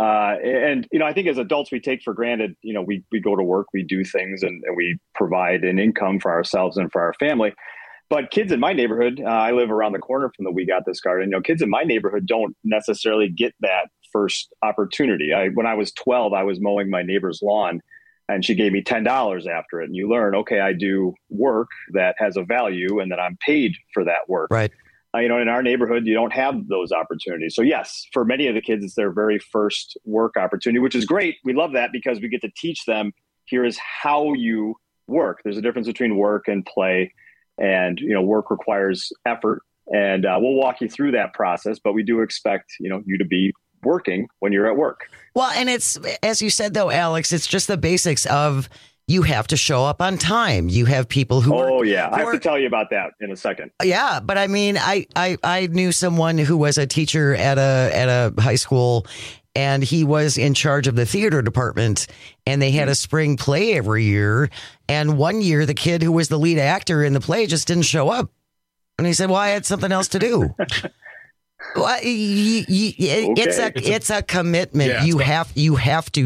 I think as adults, we take for granted, we go to work, we do things, and we provide an income for ourselves and for our family. But kids in my neighborhood, I live around the corner from the We Got This garden. Kids in my neighborhood don't necessarily get that first opportunity. When I was 12, I was mowing my neighbor's lawn, and she gave me $10 after it. And you learn, okay, I do work that has a value, and that I'm paid for that work. Right. In our neighborhood, you don't have those opportunities. So yes, for many of the kids, it's their very first work opportunity, which is great. We love that because we get to teach them, here is how you work. There's a difference between work and play, and, work requires effort, and we'll walk you through that process, but we do expect, you to be working when you're at work. Well, and it's, as you said, though, Alex, it's just the basics of you have to show up on time. You have people who I have to tell you about that in a second. Yeah, but I mean, I knew someone who was a teacher at a high school, and he was in charge of the theater department, and they had a spring play every year. And one year, the kid who was the lead actor in the play just didn't show up. And he said, well, I had something else to do. Well, it's a commitment. Yeah, you have to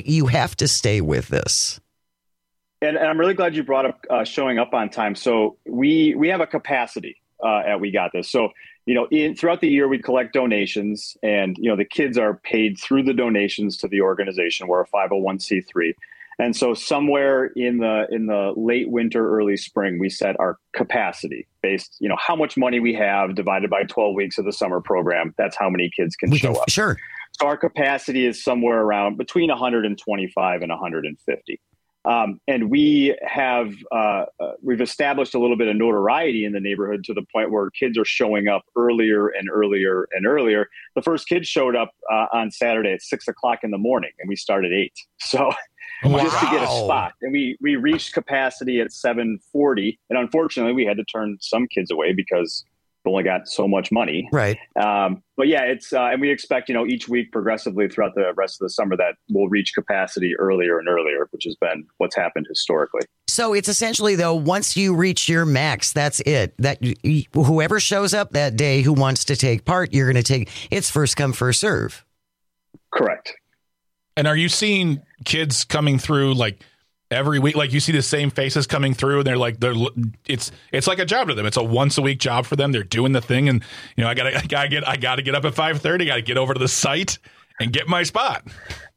stay with this. And I'm really glad you brought up showing up on time. So we have a capacity at We Got This. So, throughout the year, we collect donations, and, the kids are paid through the donations to the organization. We're a 501c3. And so somewhere in the late winter, early spring, we set our capacity based, how much money we have divided by 12 weeks of the summer program. That's how many kids can show up. Sure. So our capacity is somewhere around between 125 and 150. And we have we've established a little bit of notoriety in the neighborhood to the point where kids are showing up earlier and earlier and earlier. The first kid showed up on Saturday at 6:00 in the morning, and we started at 8. So just to get a spot, and we reached capacity at 7:40. And unfortunately, we had to turn some kids away because we only got so much money. Right. But yeah, it's and we expect, each week progressively throughout the rest of the summer that we'll reach capacity earlier and earlier, which has been what's happened historically. So it's essentially, though, once you reach your max, that's it. That whoever shows up that day who wants to take part, you're going to take. It's first come, first serve. Correct. And are you seeing kids coming through like every week? Like you see the same faces coming through, and it's like a job to them. It's a once a week job for them. They're doing the thing, and I gotta get up at 5:30. Got to get over to the site and get my spot.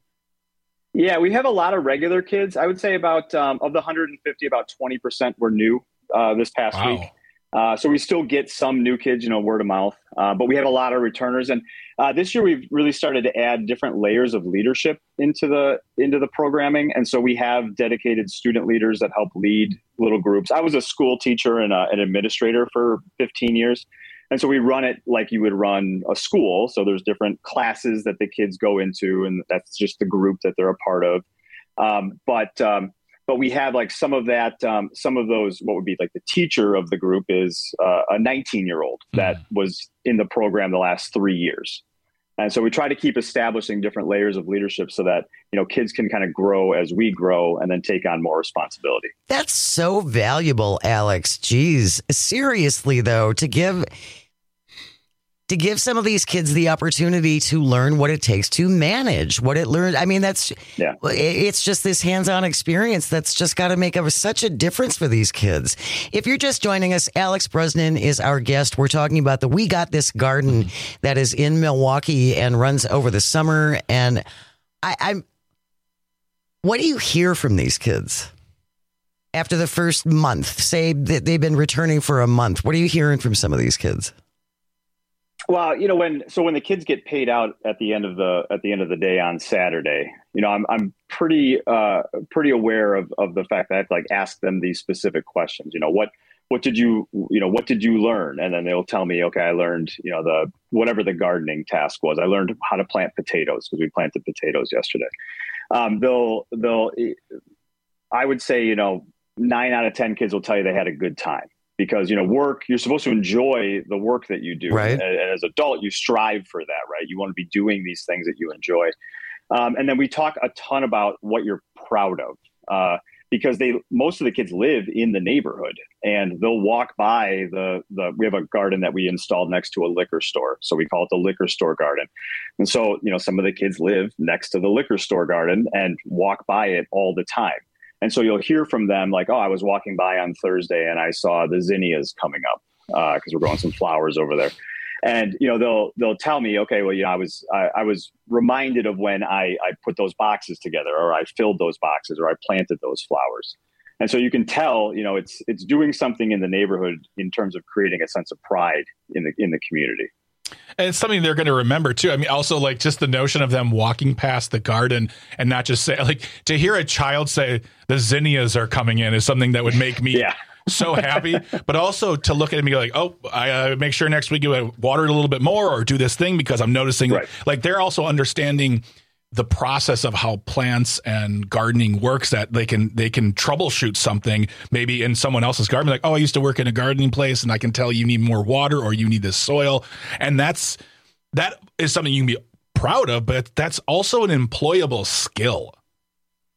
Yeah, we have a lot of regular kids. I would say about of the 150, about 20% were new this past week. So we still get some new kids, word of mouth, but we have a lot of returners. And this year we've really started to add different layers of leadership into the programming. And so we have dedicated student leaders that help lead little groups. I was a school teacher and an administrator for 15 years. And so we run it like you would run a school. So there's different classes that the kids go into, and that's just the group that they're a part of. But we have like some of those, what would be like the teacher of the group is a 19-year-old that was in the program the last 3 years. And so we try to keep establishing different layers of leadership so that, kids can kind of grow as we grow and then take on more responsibility. That's so valuable, Alex. Geez, seriously, though, to give some of these kids the opportunity to learn what it takes to manage what it learned. I mean, it's just this hands-on experience that's just got to make such a difference for these kids. If you're just joining us, Alex Brosnan is our guest. We're talking about the We Got This garden that is in Milwaukee and runs over the summer. And what do you hear from these kids after the first month? Say that they've been returning for a month. What are you hearing from some of these kids? Well, when the kids get paid out at the end of the day on Saturday, I'm pretty aware of the fact that I have to like ask them these specific questions. What did you learn? And then they'll tell me, okay, I learned, whatever the gardening task was. I learned how to plant potatoes because we planted potatoes yesterday. I would say, 9 out of 10 kids will tell you they had a good time. Because, work, you're supposed to enjoy the work that you do. Right. And as an adult, you strive for that, right? You want to be doing these things that you enjoy. And then we talk a ton about what you're proud of because most of the kids live in the neighborhood and they'll walk by we have a garden that we installed next to a liquor store. So we call it the liquor store garden. And so, some of the kids live next to the liquor store garden and walk by it all the time. And so you'll hear from them like, oh, I was walking by on Thursday and I saw the zinnias coming up because we're growing some flowers over there. And, they'll tell me, okay, well, I was reminded of when I put those boxes together or I filled those boxes or I planted those flowers. And so you can tell, it's doing something in the neighborhood in terms of creating a sense of pride in the community. And it's something they're going to remember, too. I mean, also, like, just the notion of them walking past the garden and not just say, like, to hear a child say the zinnias are coming in is something that would make me so happy. But also to look at it and be like, oh, I make sure next week you water it a little bit more or do this thing because I'm noticing, like, they're also understanding the process of how plants and gardening works, that they can troubleshoot something maybe in someone else's garden. Like, oh, I used to work in a gardening place and I can tell you need more water or you need this soil. And that is something you can be proud of, but that's also an employable skill.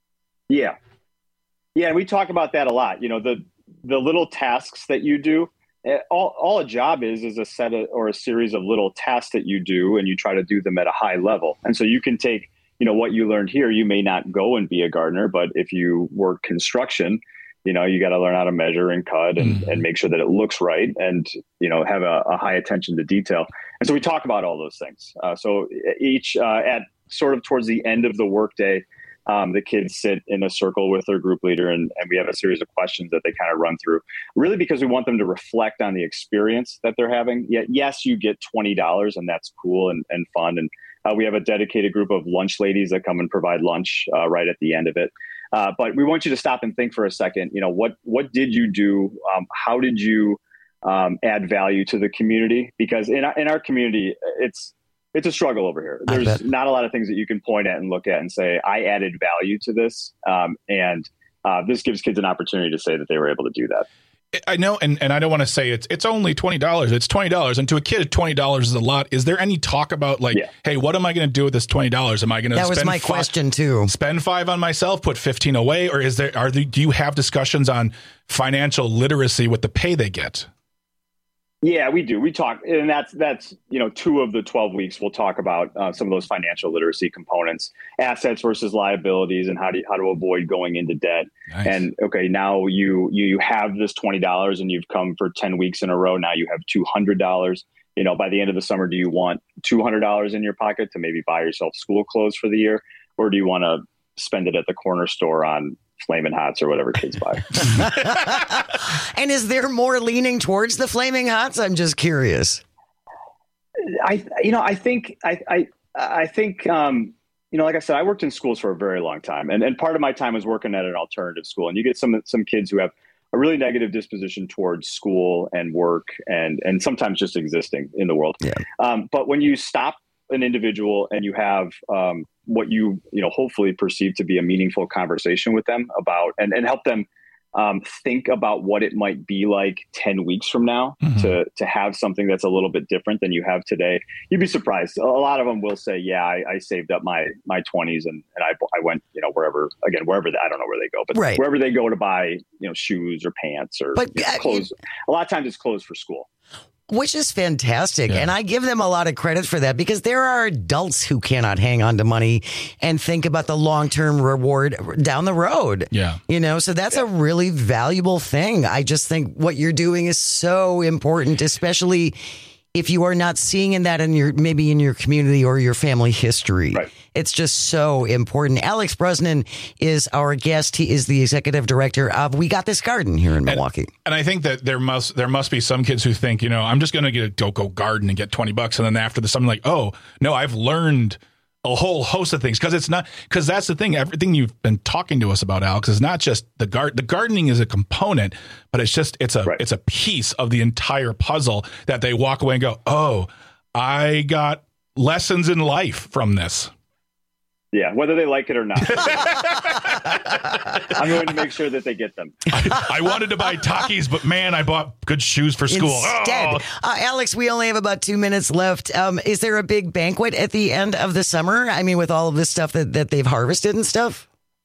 Yeah. Yeah. And we talk about that a lot. The little tasks that you do, all a job is a set of, or a series of little tasks that you do, and you try to do them at a high level. And so you can take, what you learned here, you may not go and be a gardener, but if you work construction, you got to learn how to measure and cut and make sure that it looks right and, have a high attention to detail. And so we talk about all those things. So each at sort of towards the end of the workday, the kids sit in a circle with their group leader and we have a series of questions that they kind of run through, really because we want them to reflect on the experience that they're having. Yes, you get $20 and that's cool and fun. And we have a dedicated group of lunch ladies that come and provide lunch right at the end of it. But we want you to stop and think for a second, what did you do? How did you add value to the community? Because in our community, it's a struggle over here. There's not a lot of things that you can point at and look at and say, I added value to this. And this gives kids an opportunity to say that they were able to do that. I know, and I don't want to say it's only $20. It's $20, and to a kid, $20 is a lot. Is there any talk about hey, what am I going to do with this $20? Am I going to? That was my question too. Spend $5 on myself, put $15 away, or do you have discussions on financial literacy with the pay they get? Yeah, we do. We talk, and that's 2 of the 12 weeks. We'll talk about some of those financial literacy components, assets versus liabilities, and how to avoid going into debt. Nice. And okay, now you have this $20, and you've come for 10 weeks in a row. Now you have $200. By the end of the summer, do you want $200 in your pocket to maybe buy yourself school clothes for the year, or do you want to spend it at the corner store on Flamin' Hots or whatever kids buy? And is there more leaning towards the Flaming Hots? I'm just curious. I think, like I said, I worked in schools for a very long time, and part of my time was working at an alternative school. And you get some kids who have a really negative disposition towards school and work, and sometimes just existing in the world. Yeah. But when you stop an individual and you have what you hopefully perceive to be a meaningful conversation with them about and help them think about what it might be like 10 weeks from now to have something that's a little bit different than you have today, you'd be surprised. A lot of them will say, yeah, I saved up my 20s and I went, wherever, I don't know where they go, but wherever they go to buy, shoes or pants or clothes. A lot of times it's clothes for school. Which is fantastic. Yeah. And I give them a lot of credit for that because there are adults who cannot hang on to money and think about the long-term reward down the road. Yeah. So that's a really valuable thing. I just think what you're doing is so important, especially if you are not seeing in that in your community or your family history. Right. It's just so important. Alex Brosnan is our guest. He is the executive director of We Got This Garden here in Milwaukee. And I think that there must be some kids who think, I'm just going to go garden and get $20, and then after this, I'm like, oh no, I've learned a whole host of things because that's the thing. Everything you've been talking to us about, Alex, is not just the gardening is a component, but it's a piece of the entire puzzle that they walk away and go, oh, I got lessons in life from this. Yeah, whether they like it or not. I'm going to make sure that they get them. I wanted to buy Takis, but man, I bought good shoes for school. Instead, Alex, we only have about 2 minutes left. Is there a big banquet at the end of the summer? I mean, with all of this stuff that they've harvested and stuff?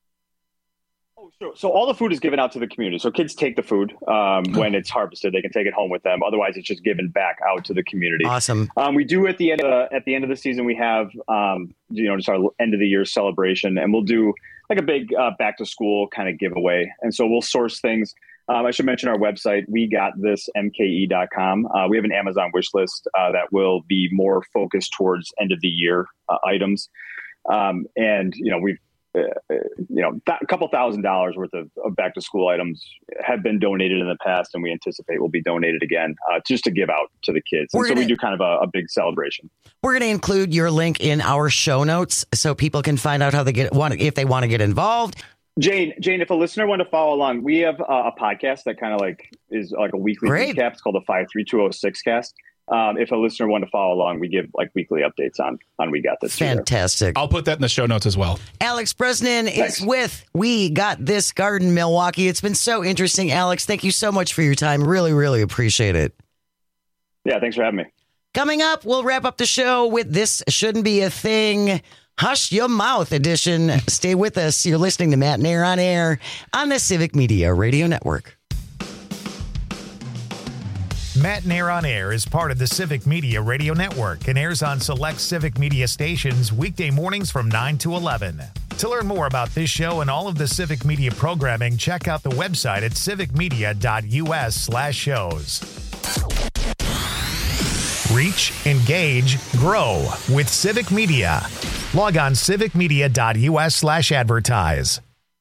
So all the food is given out to the community. So kids take the food when it's harvested. They can take it home with them. Otherwise, it's just given back out to the community. Awesome. We do at the end of the season, we have just our end of the year celebration, and we'll do like a big back to school kind of giveaway. And so we'll source things. I should mention our website, wegotthismke.com. We have an Amazon wish list that will be more focused towards end of the year items. And we've a couple $1,000s worth of back to school items have been donated in the past, and we anticipate will be donated again just to give out to the kids. And so we do kind of a big celebration. We're going to include your link in our show notes so people can find out how if they want to get involved. Jane, if a listener wanted to follow along, we have a podcast that kind of is like a weekly recap. It's called the 53206 cast. If a listener wanted to follow along, we give weekly updates on We Got This. Fantastic. I'll put that in the show notes as well. Alex Brosnan is with We Got This Garden Milwaukee. It's been so interesting, Alex. Thank you so much for your time. Really, really appreciate it. Yeah, thanks for having me. Coming up, we'll wrap up the show with This Shouldn't Be a Thing. Hush Your Mouth edition. Stay with us. You're listening to Matt Nair on Air on the Civic Media Radio Network. Matt Nair on Air is part of the Civic Media Radio Network and airs on select Civic Media stations weekday mornings from 9 to 11. To learn more about this show and all of the Civic Media programming, check out the website at civicmedia.us/shows. Reach, engage, grow with Civic Media. Log on civicmedia.us/advertise.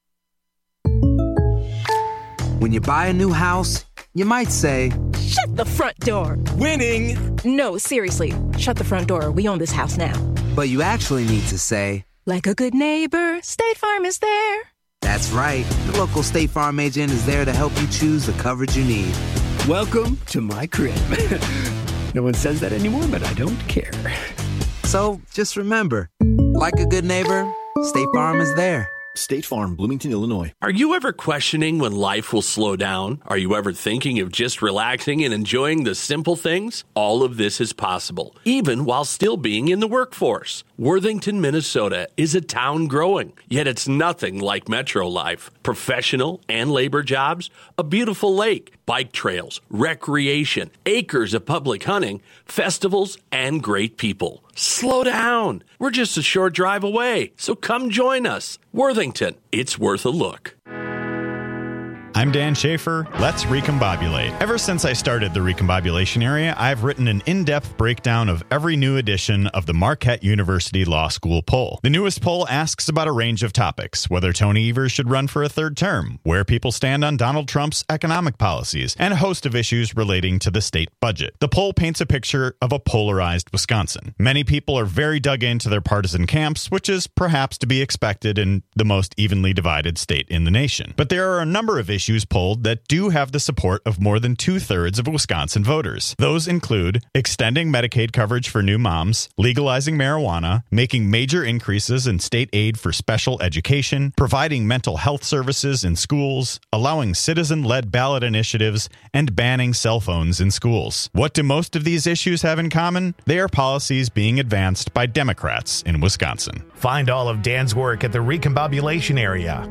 When you buy a new house, you might say, "Shut the front door." Winning! No, seriously. Shut the front door. We own this house now. But you actually need to say, "Like a good neighbor, State Farm is there." That's right. The local State Farm agent is there to help you choose the coverage you need. Welcome to my crib. No one says that anymore, but I don't care. So just remember, like a good neighbor, State Farm is there. State Farm, Bloomington, Illinois. Are you ever questioning when life will slow down? Are you ever thinking of just relaxing and enjoying the simple things? All of this is possible, even while still being in the workforce. Worthington, Minnesota is a town growing, yet it's nothing like metro life. Professional and labor jobs, a beautiful lake, bike trails, recreation, acres of public hunting, festivals, and great people. Slow down. We're just a short drive away, so come join us. Worthington, it's worth a look. I'm Dan Schaefer. Let's recombobulate. Ever since I started the recombobulation area, I've written an in-depth breakdown of every new edition of the Marquette University Law School poll. The newest poll asks about a range of topics: whether Tony Evers should run for a third term, where people stand on Donald Trump's economic policies, and a host of issues relating to the state budget. The poll paints a picture of a polarized Wisconsin. Many people are very dug into their partisan camps, which is perhaps to be expected in the most evenly divided state in the nation. But there are a number of issues polled that do have the support of more than 2/3 of Wisconsin voters. Those include extending Medicaid coverage for new moms, legalizing marijuana, making major increases in state aid for special education, providing mental health services in schools, allowing citizen-led ballot initiatives, and banning cell phones in schools. What do most of these issues have in common? They are policies being advanced by Democrats in Wisconsin. Find all of Dan's work at the recombobulation area.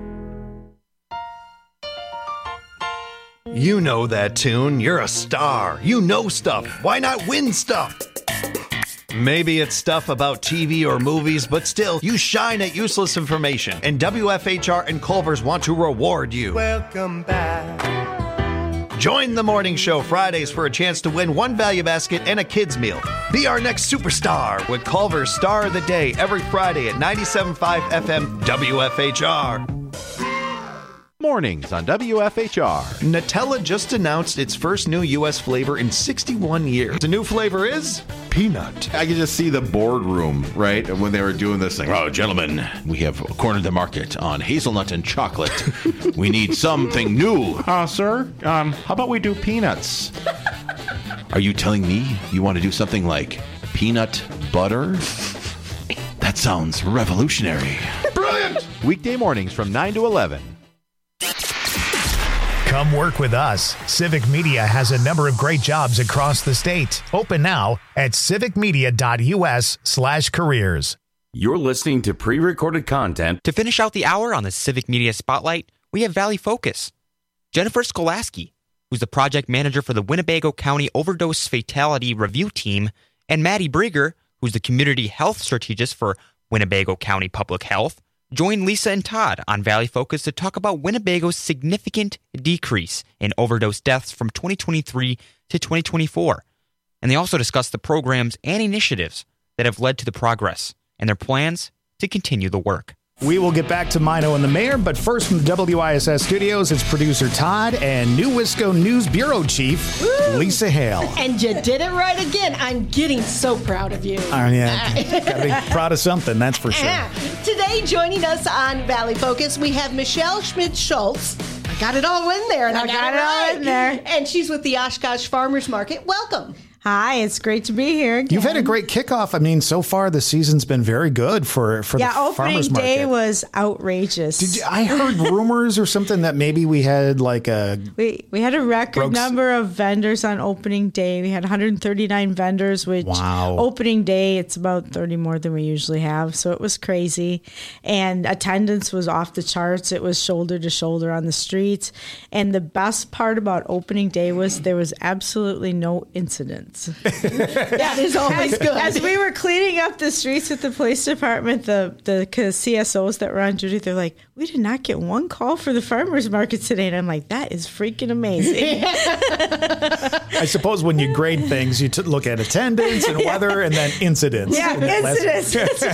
You know that tune. You're a star. You know stuff. Why not win stuff? Maybe it's stuff about TV or movies, but still, you shine at useless information. And WFHR and Culver's want to reward you. Welcome back. Join the morning show Fridays for a chance to win one value basket and a kid's meal. Be our next superstar with Culver's Star of the Day every Friday at 97.5 FM WFHR. Mornings on WFHR. Nutella just announced its first new U.S. flavor in 61 years. The new flavor is peanut. I can just see the boardroom, right, when they were doing this thing. Oh, gentlemen, we have cornered the market on hazelnut and chocolate. We need something new. Sir, how about we do peanuts? Are you telling me you want to do something like peanut butter? That sounds revolutionary. Brilliant! Weekday mornings from 9 to 11. Come work with us. Civic Media has a number of great jobs across the state. Open now at civicmedia.us/careers. You're listening to pre-recorded content. To finish out the hour on the Civic Media Spotlight, we have Valley Focus. Jennifer Skolaski, who's the project manager for the Winnebago County Overdose Fatality Review Team, and Maddie Brieger, who's the community health strategist for Winnebago County Public Health, join Lisa and Todd on Valley Focus to talk about Winnebago's significant decrease in overdose deaths from 2023 to 2024. And they also discuss the programs and initiatives that have led to the progress and their plans to continue the work. We will get back to Mino and the Mayor, but first from the WISS studios, it's producer Todd and New Wisco News Bureau Chief Lisa Hale. And you did it right again. I'm getting so proud of you. Yeah, gotta be proud of something, that's for sure. Today, joining us on Valley Focus, we have Michelle Schmidt-Schultz. I got it all in there, and I got it all in there. And she's with the Oshkosh Farmers Market. Welcome. Hi, it's great to be here again. You've had a great kickoff. I mean, so far the season's been very good for the farmers market. Opening day was outrageous. I heard rumors or something that maybe we had like we had a record number of vendors on opening day. We had 139 vendors, which opening day it's about 30 more than we usually have. So it was crazy, and attendance was off the charts. It was shoulder to shoulder on the streets, and the best part about opening day was there was absolutely no incidents. That is always good. As we were cleaning up the streets with the police department, the CSOs that were on duty, they're like, we did not get one call for the farmers market today. And I'm like, that is freaking amazing. I suppose when you grade things, you look at attendance and weather and then incidents. Yeah, incidents.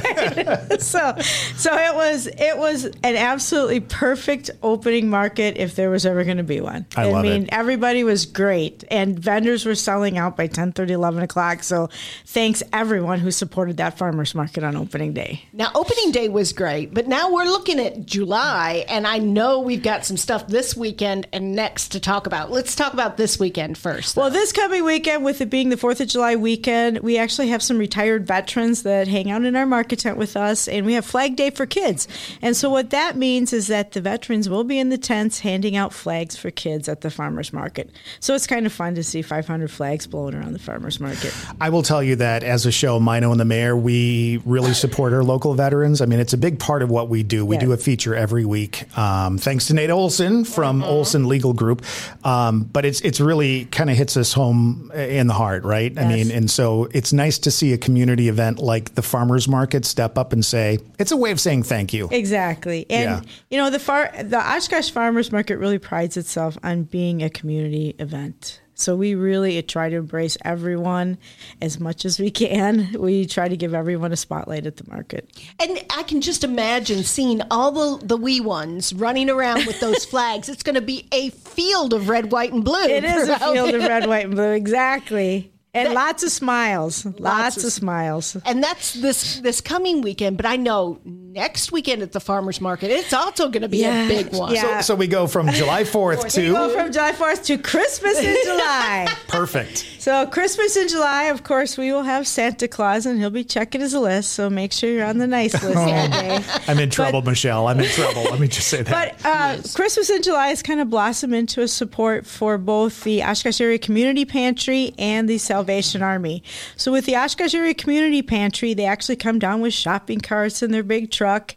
That's right. So it was an absolutely perfect opening market if there was ever going to be one. I mean, everybody was great, and vendors were selling out by 10:30, 11 o'clock. So thanks everyone who supported that farmers market on opening day. Now, opening day was great, but now we're looking at July, and I know we've got some stuff this weekend and next to talk about. Let's talk about this weekend first, though. Well, this coming weekend, with it being the 4th of July weekend, we actually have some retired veterans that hang out in our market tent with us, and we have Flag Day for kids. And so what that means is that the veterans will be in the tents handing out flags for kids at the farmers market. So it's kind of fun to see 500 flags blowing around the farmers market. I will tell you that as a show, Mino and the Mayor, we really support our local veterans. I mean, it's a big part of what we do. We do a feature every week, thanks to Nate Olson from Olson Legal Group. But it's really kind of hits us home in the heart, right? Yes. I mean, and so it's nice to see a community event like the farmers market step up and say, it's a way of saying thank you. Exactly. And, you know, the Oshkosh Farmers Market really prides itself on being a community event. So we really try to embrace everyone as much as we can. We try to give everyone a spotlight at the market. And I can just imagine seeing all the wee ones running around with those flags. It's going to be a field of red, white, and blue. It is a field of red, white, and blue. Exactly. And lots of smiles. Lots of smiles. And that's this coming weekend. But I know next weekend at the farmers market, it's also going to be a big one. Yeah. So we go from July 4th to... We go from July 4th to Christmas in July. Perfect. So Christmas in July, of course, we will have Santa Claus, and he'll be checking his list. So make sure you're on the nice list that day. I'm in trouble, Michelle. I'm in trouble. Let me just say that. But Christmas in July has kind of blossomed into a support for both the Oshkosh Area Community Pantry and the Salvation Army. So with the Oshkosh Area Community Pantry, they actually come down with shopping carts in their big truck,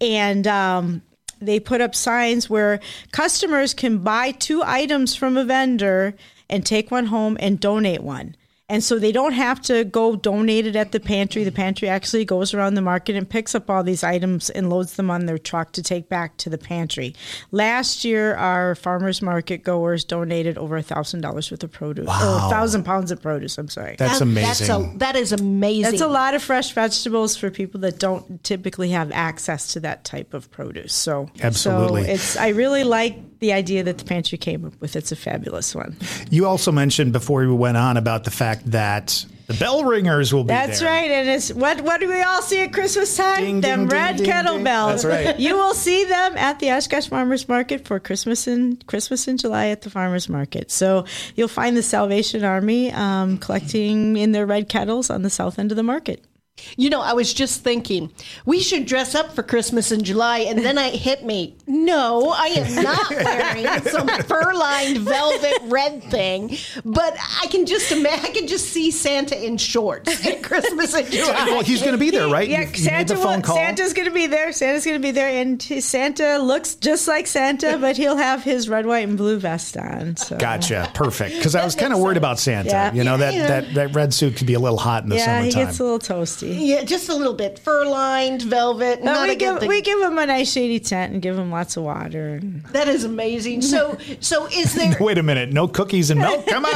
and they put up signs where customers can buy 2 items from a vendor and take one home and donate one. And so they don't have to go donate it at the pantry. The pantry actually goes around the market and picks up all these items and loads them on their truck to take back to the pantry. Last year, our farmers market goers donated over $1,000 worth of produce. Wow. 1,000 pounds of produce, I'm sorry. That's amazing. That is amazing. That's a lot of fresh vegetables for people that don't typically have access to that type of produce. So absolutely. So I really like the idea that the pantry came up with. It's a fabulous one. You also mentioned before we went on about the fact that the bell ringers will be there. That's right. And it's what do we all see at Christmas time? Ding, them ding, red ding, kettle ding. bells. That's right. You will see them at the Oshkosh Farmers Market for Christmas in July at the Farmers Market. So you'll find the Salvation Army collecting in their red kettles on the south end of the market. You know, I was just thinking, we should dress up for Christmas in July, and then it hit me. No, I am not wearing some fur-lined velvet red thing, but I can just imagine, I can just see Santa in shorts at Christmas in July. Well, he's going to be there, right? Yeah, you made the phone call. Santa's going to be there. Santa's going to be there, and Santa looks just like Santa, but he'll have his red, white, and blue vest on. So. Gotcha. Perfect. Because I was kind of worried about Santa. Yeah. You know, that red suit could be a little hot in the summertime. Yeah, he gets a little toasty. Yeah, just a little bit. Fur-lined, velvet. We give him a nice shady tent and give him lots of water. That is amazing. So is there... Wait a minute. No cookies and milk? Come on.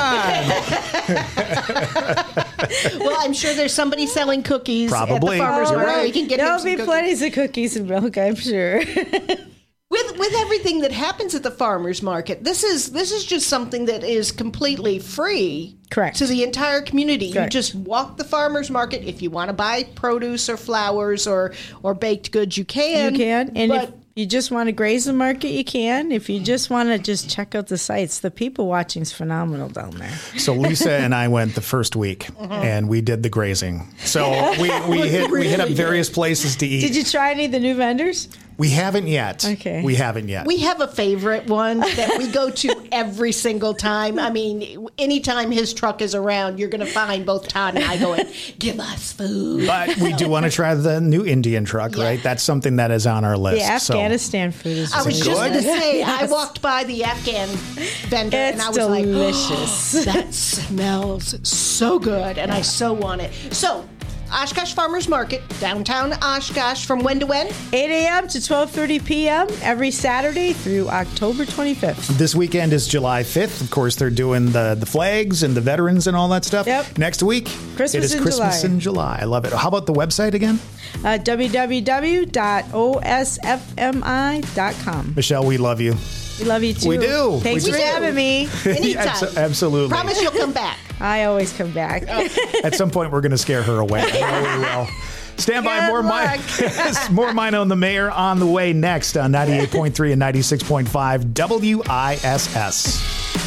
Well, I'm sure there's somebody selling cookies Probably. at the farmer's market. Right. You can get There'll be plenty of cookies and milk, I'm sure. With everything that happens at the farmers market, this is just something that is completely free. Correct. To the entire community. Correct. You just walk the farmer's market. If you want to buy produce or flowers or baked goods, you can. You can. And You just want to graze the market, you can. If you just want to just check out the sites, the people watching is phenomenal down there. So Lisa and I went the first week, and we did the grazing. So we hit up various places to eat. Did you try any of the new vendors? We haven't yet. Okay. We haven't yet. We have a favorite one that we go to every single time. I mean, anytime his truck is around, you're going to find both Todd and I going, give us food. But we do want to try the new Indian truck, right? That's something that is on our list. The Afghanistan food is I was just going to say, Yes. I walked by the Afghan vendor and I was delicious. like, that smells so good and I so want it. So, Oshkosh Farmers Market, downtown Oshkosh, from when to when? 8 a.m. to 12:30 p.m. every Saturday through October 25th. This weekend is July 5th. Of course, they're doing the flags and the veterans and all that stuff. Yep. Next week, Christmas it is in Christmas July. in July. I love it. How about the website again? www.osfmi.com. Michelle, we love you. We love you too. We do. Thanks We for do. having me. Anytime. Absolutely. Promise you'll come back. I always come back. At some point, we're going to scare her away. I know we will. Stand by. More Mino and the Mayor on the way next on 98.3 and 96.5 WISS.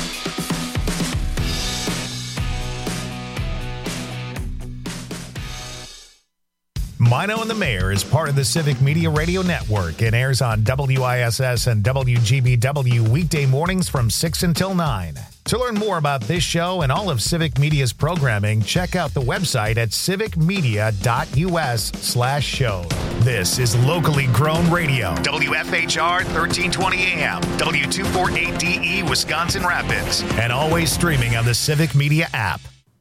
Mino and the Mayor is part of the Civic Media Radio Network and airs on WISS and WGBW weekday mornings from 6 until 9. To learn more about this show and all of Civic Media's programming, check out the website at civicmedia.us/show. This is locally grown radio. WFHR 1320 AM, W248DE Wisconsin Rapids, and always streaming on the Civic Media app.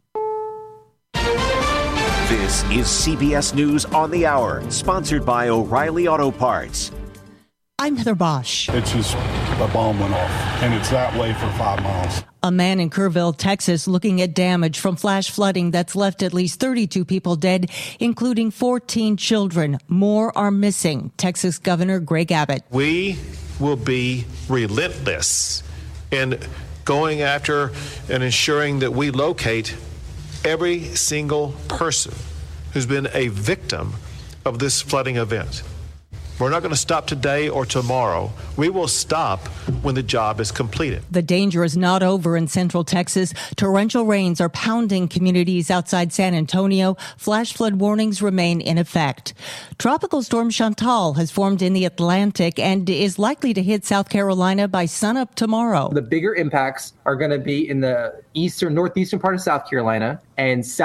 This is CBS News on the Hour, sponsored by O'Reilly Auto Parts. I'm Heather Bosch. It's just a bomb went off, and it's that way for 5 miles. A man in Kerrville, Texas, looking at damage from flash flooding that's left at least 32 people dead, including 14 children. More are missing. Texas Governor Greg Abbott. We will be relentless in going after and ensuring that we locate every single person who's been a victim of this flooding event. We're not going to stop today or tomorrow. We will stop when the job is completed. The danger is not over in central Texas. Torrential rains are pounding communities outside San Antonio. Flash flood warnings remain in effect. Tropical storm Chantal has formed in the Atlantic and is likely to hit South Carolina by sunup tomorrow. The bigger impacts are going to be in the northeastern part of South Carolina and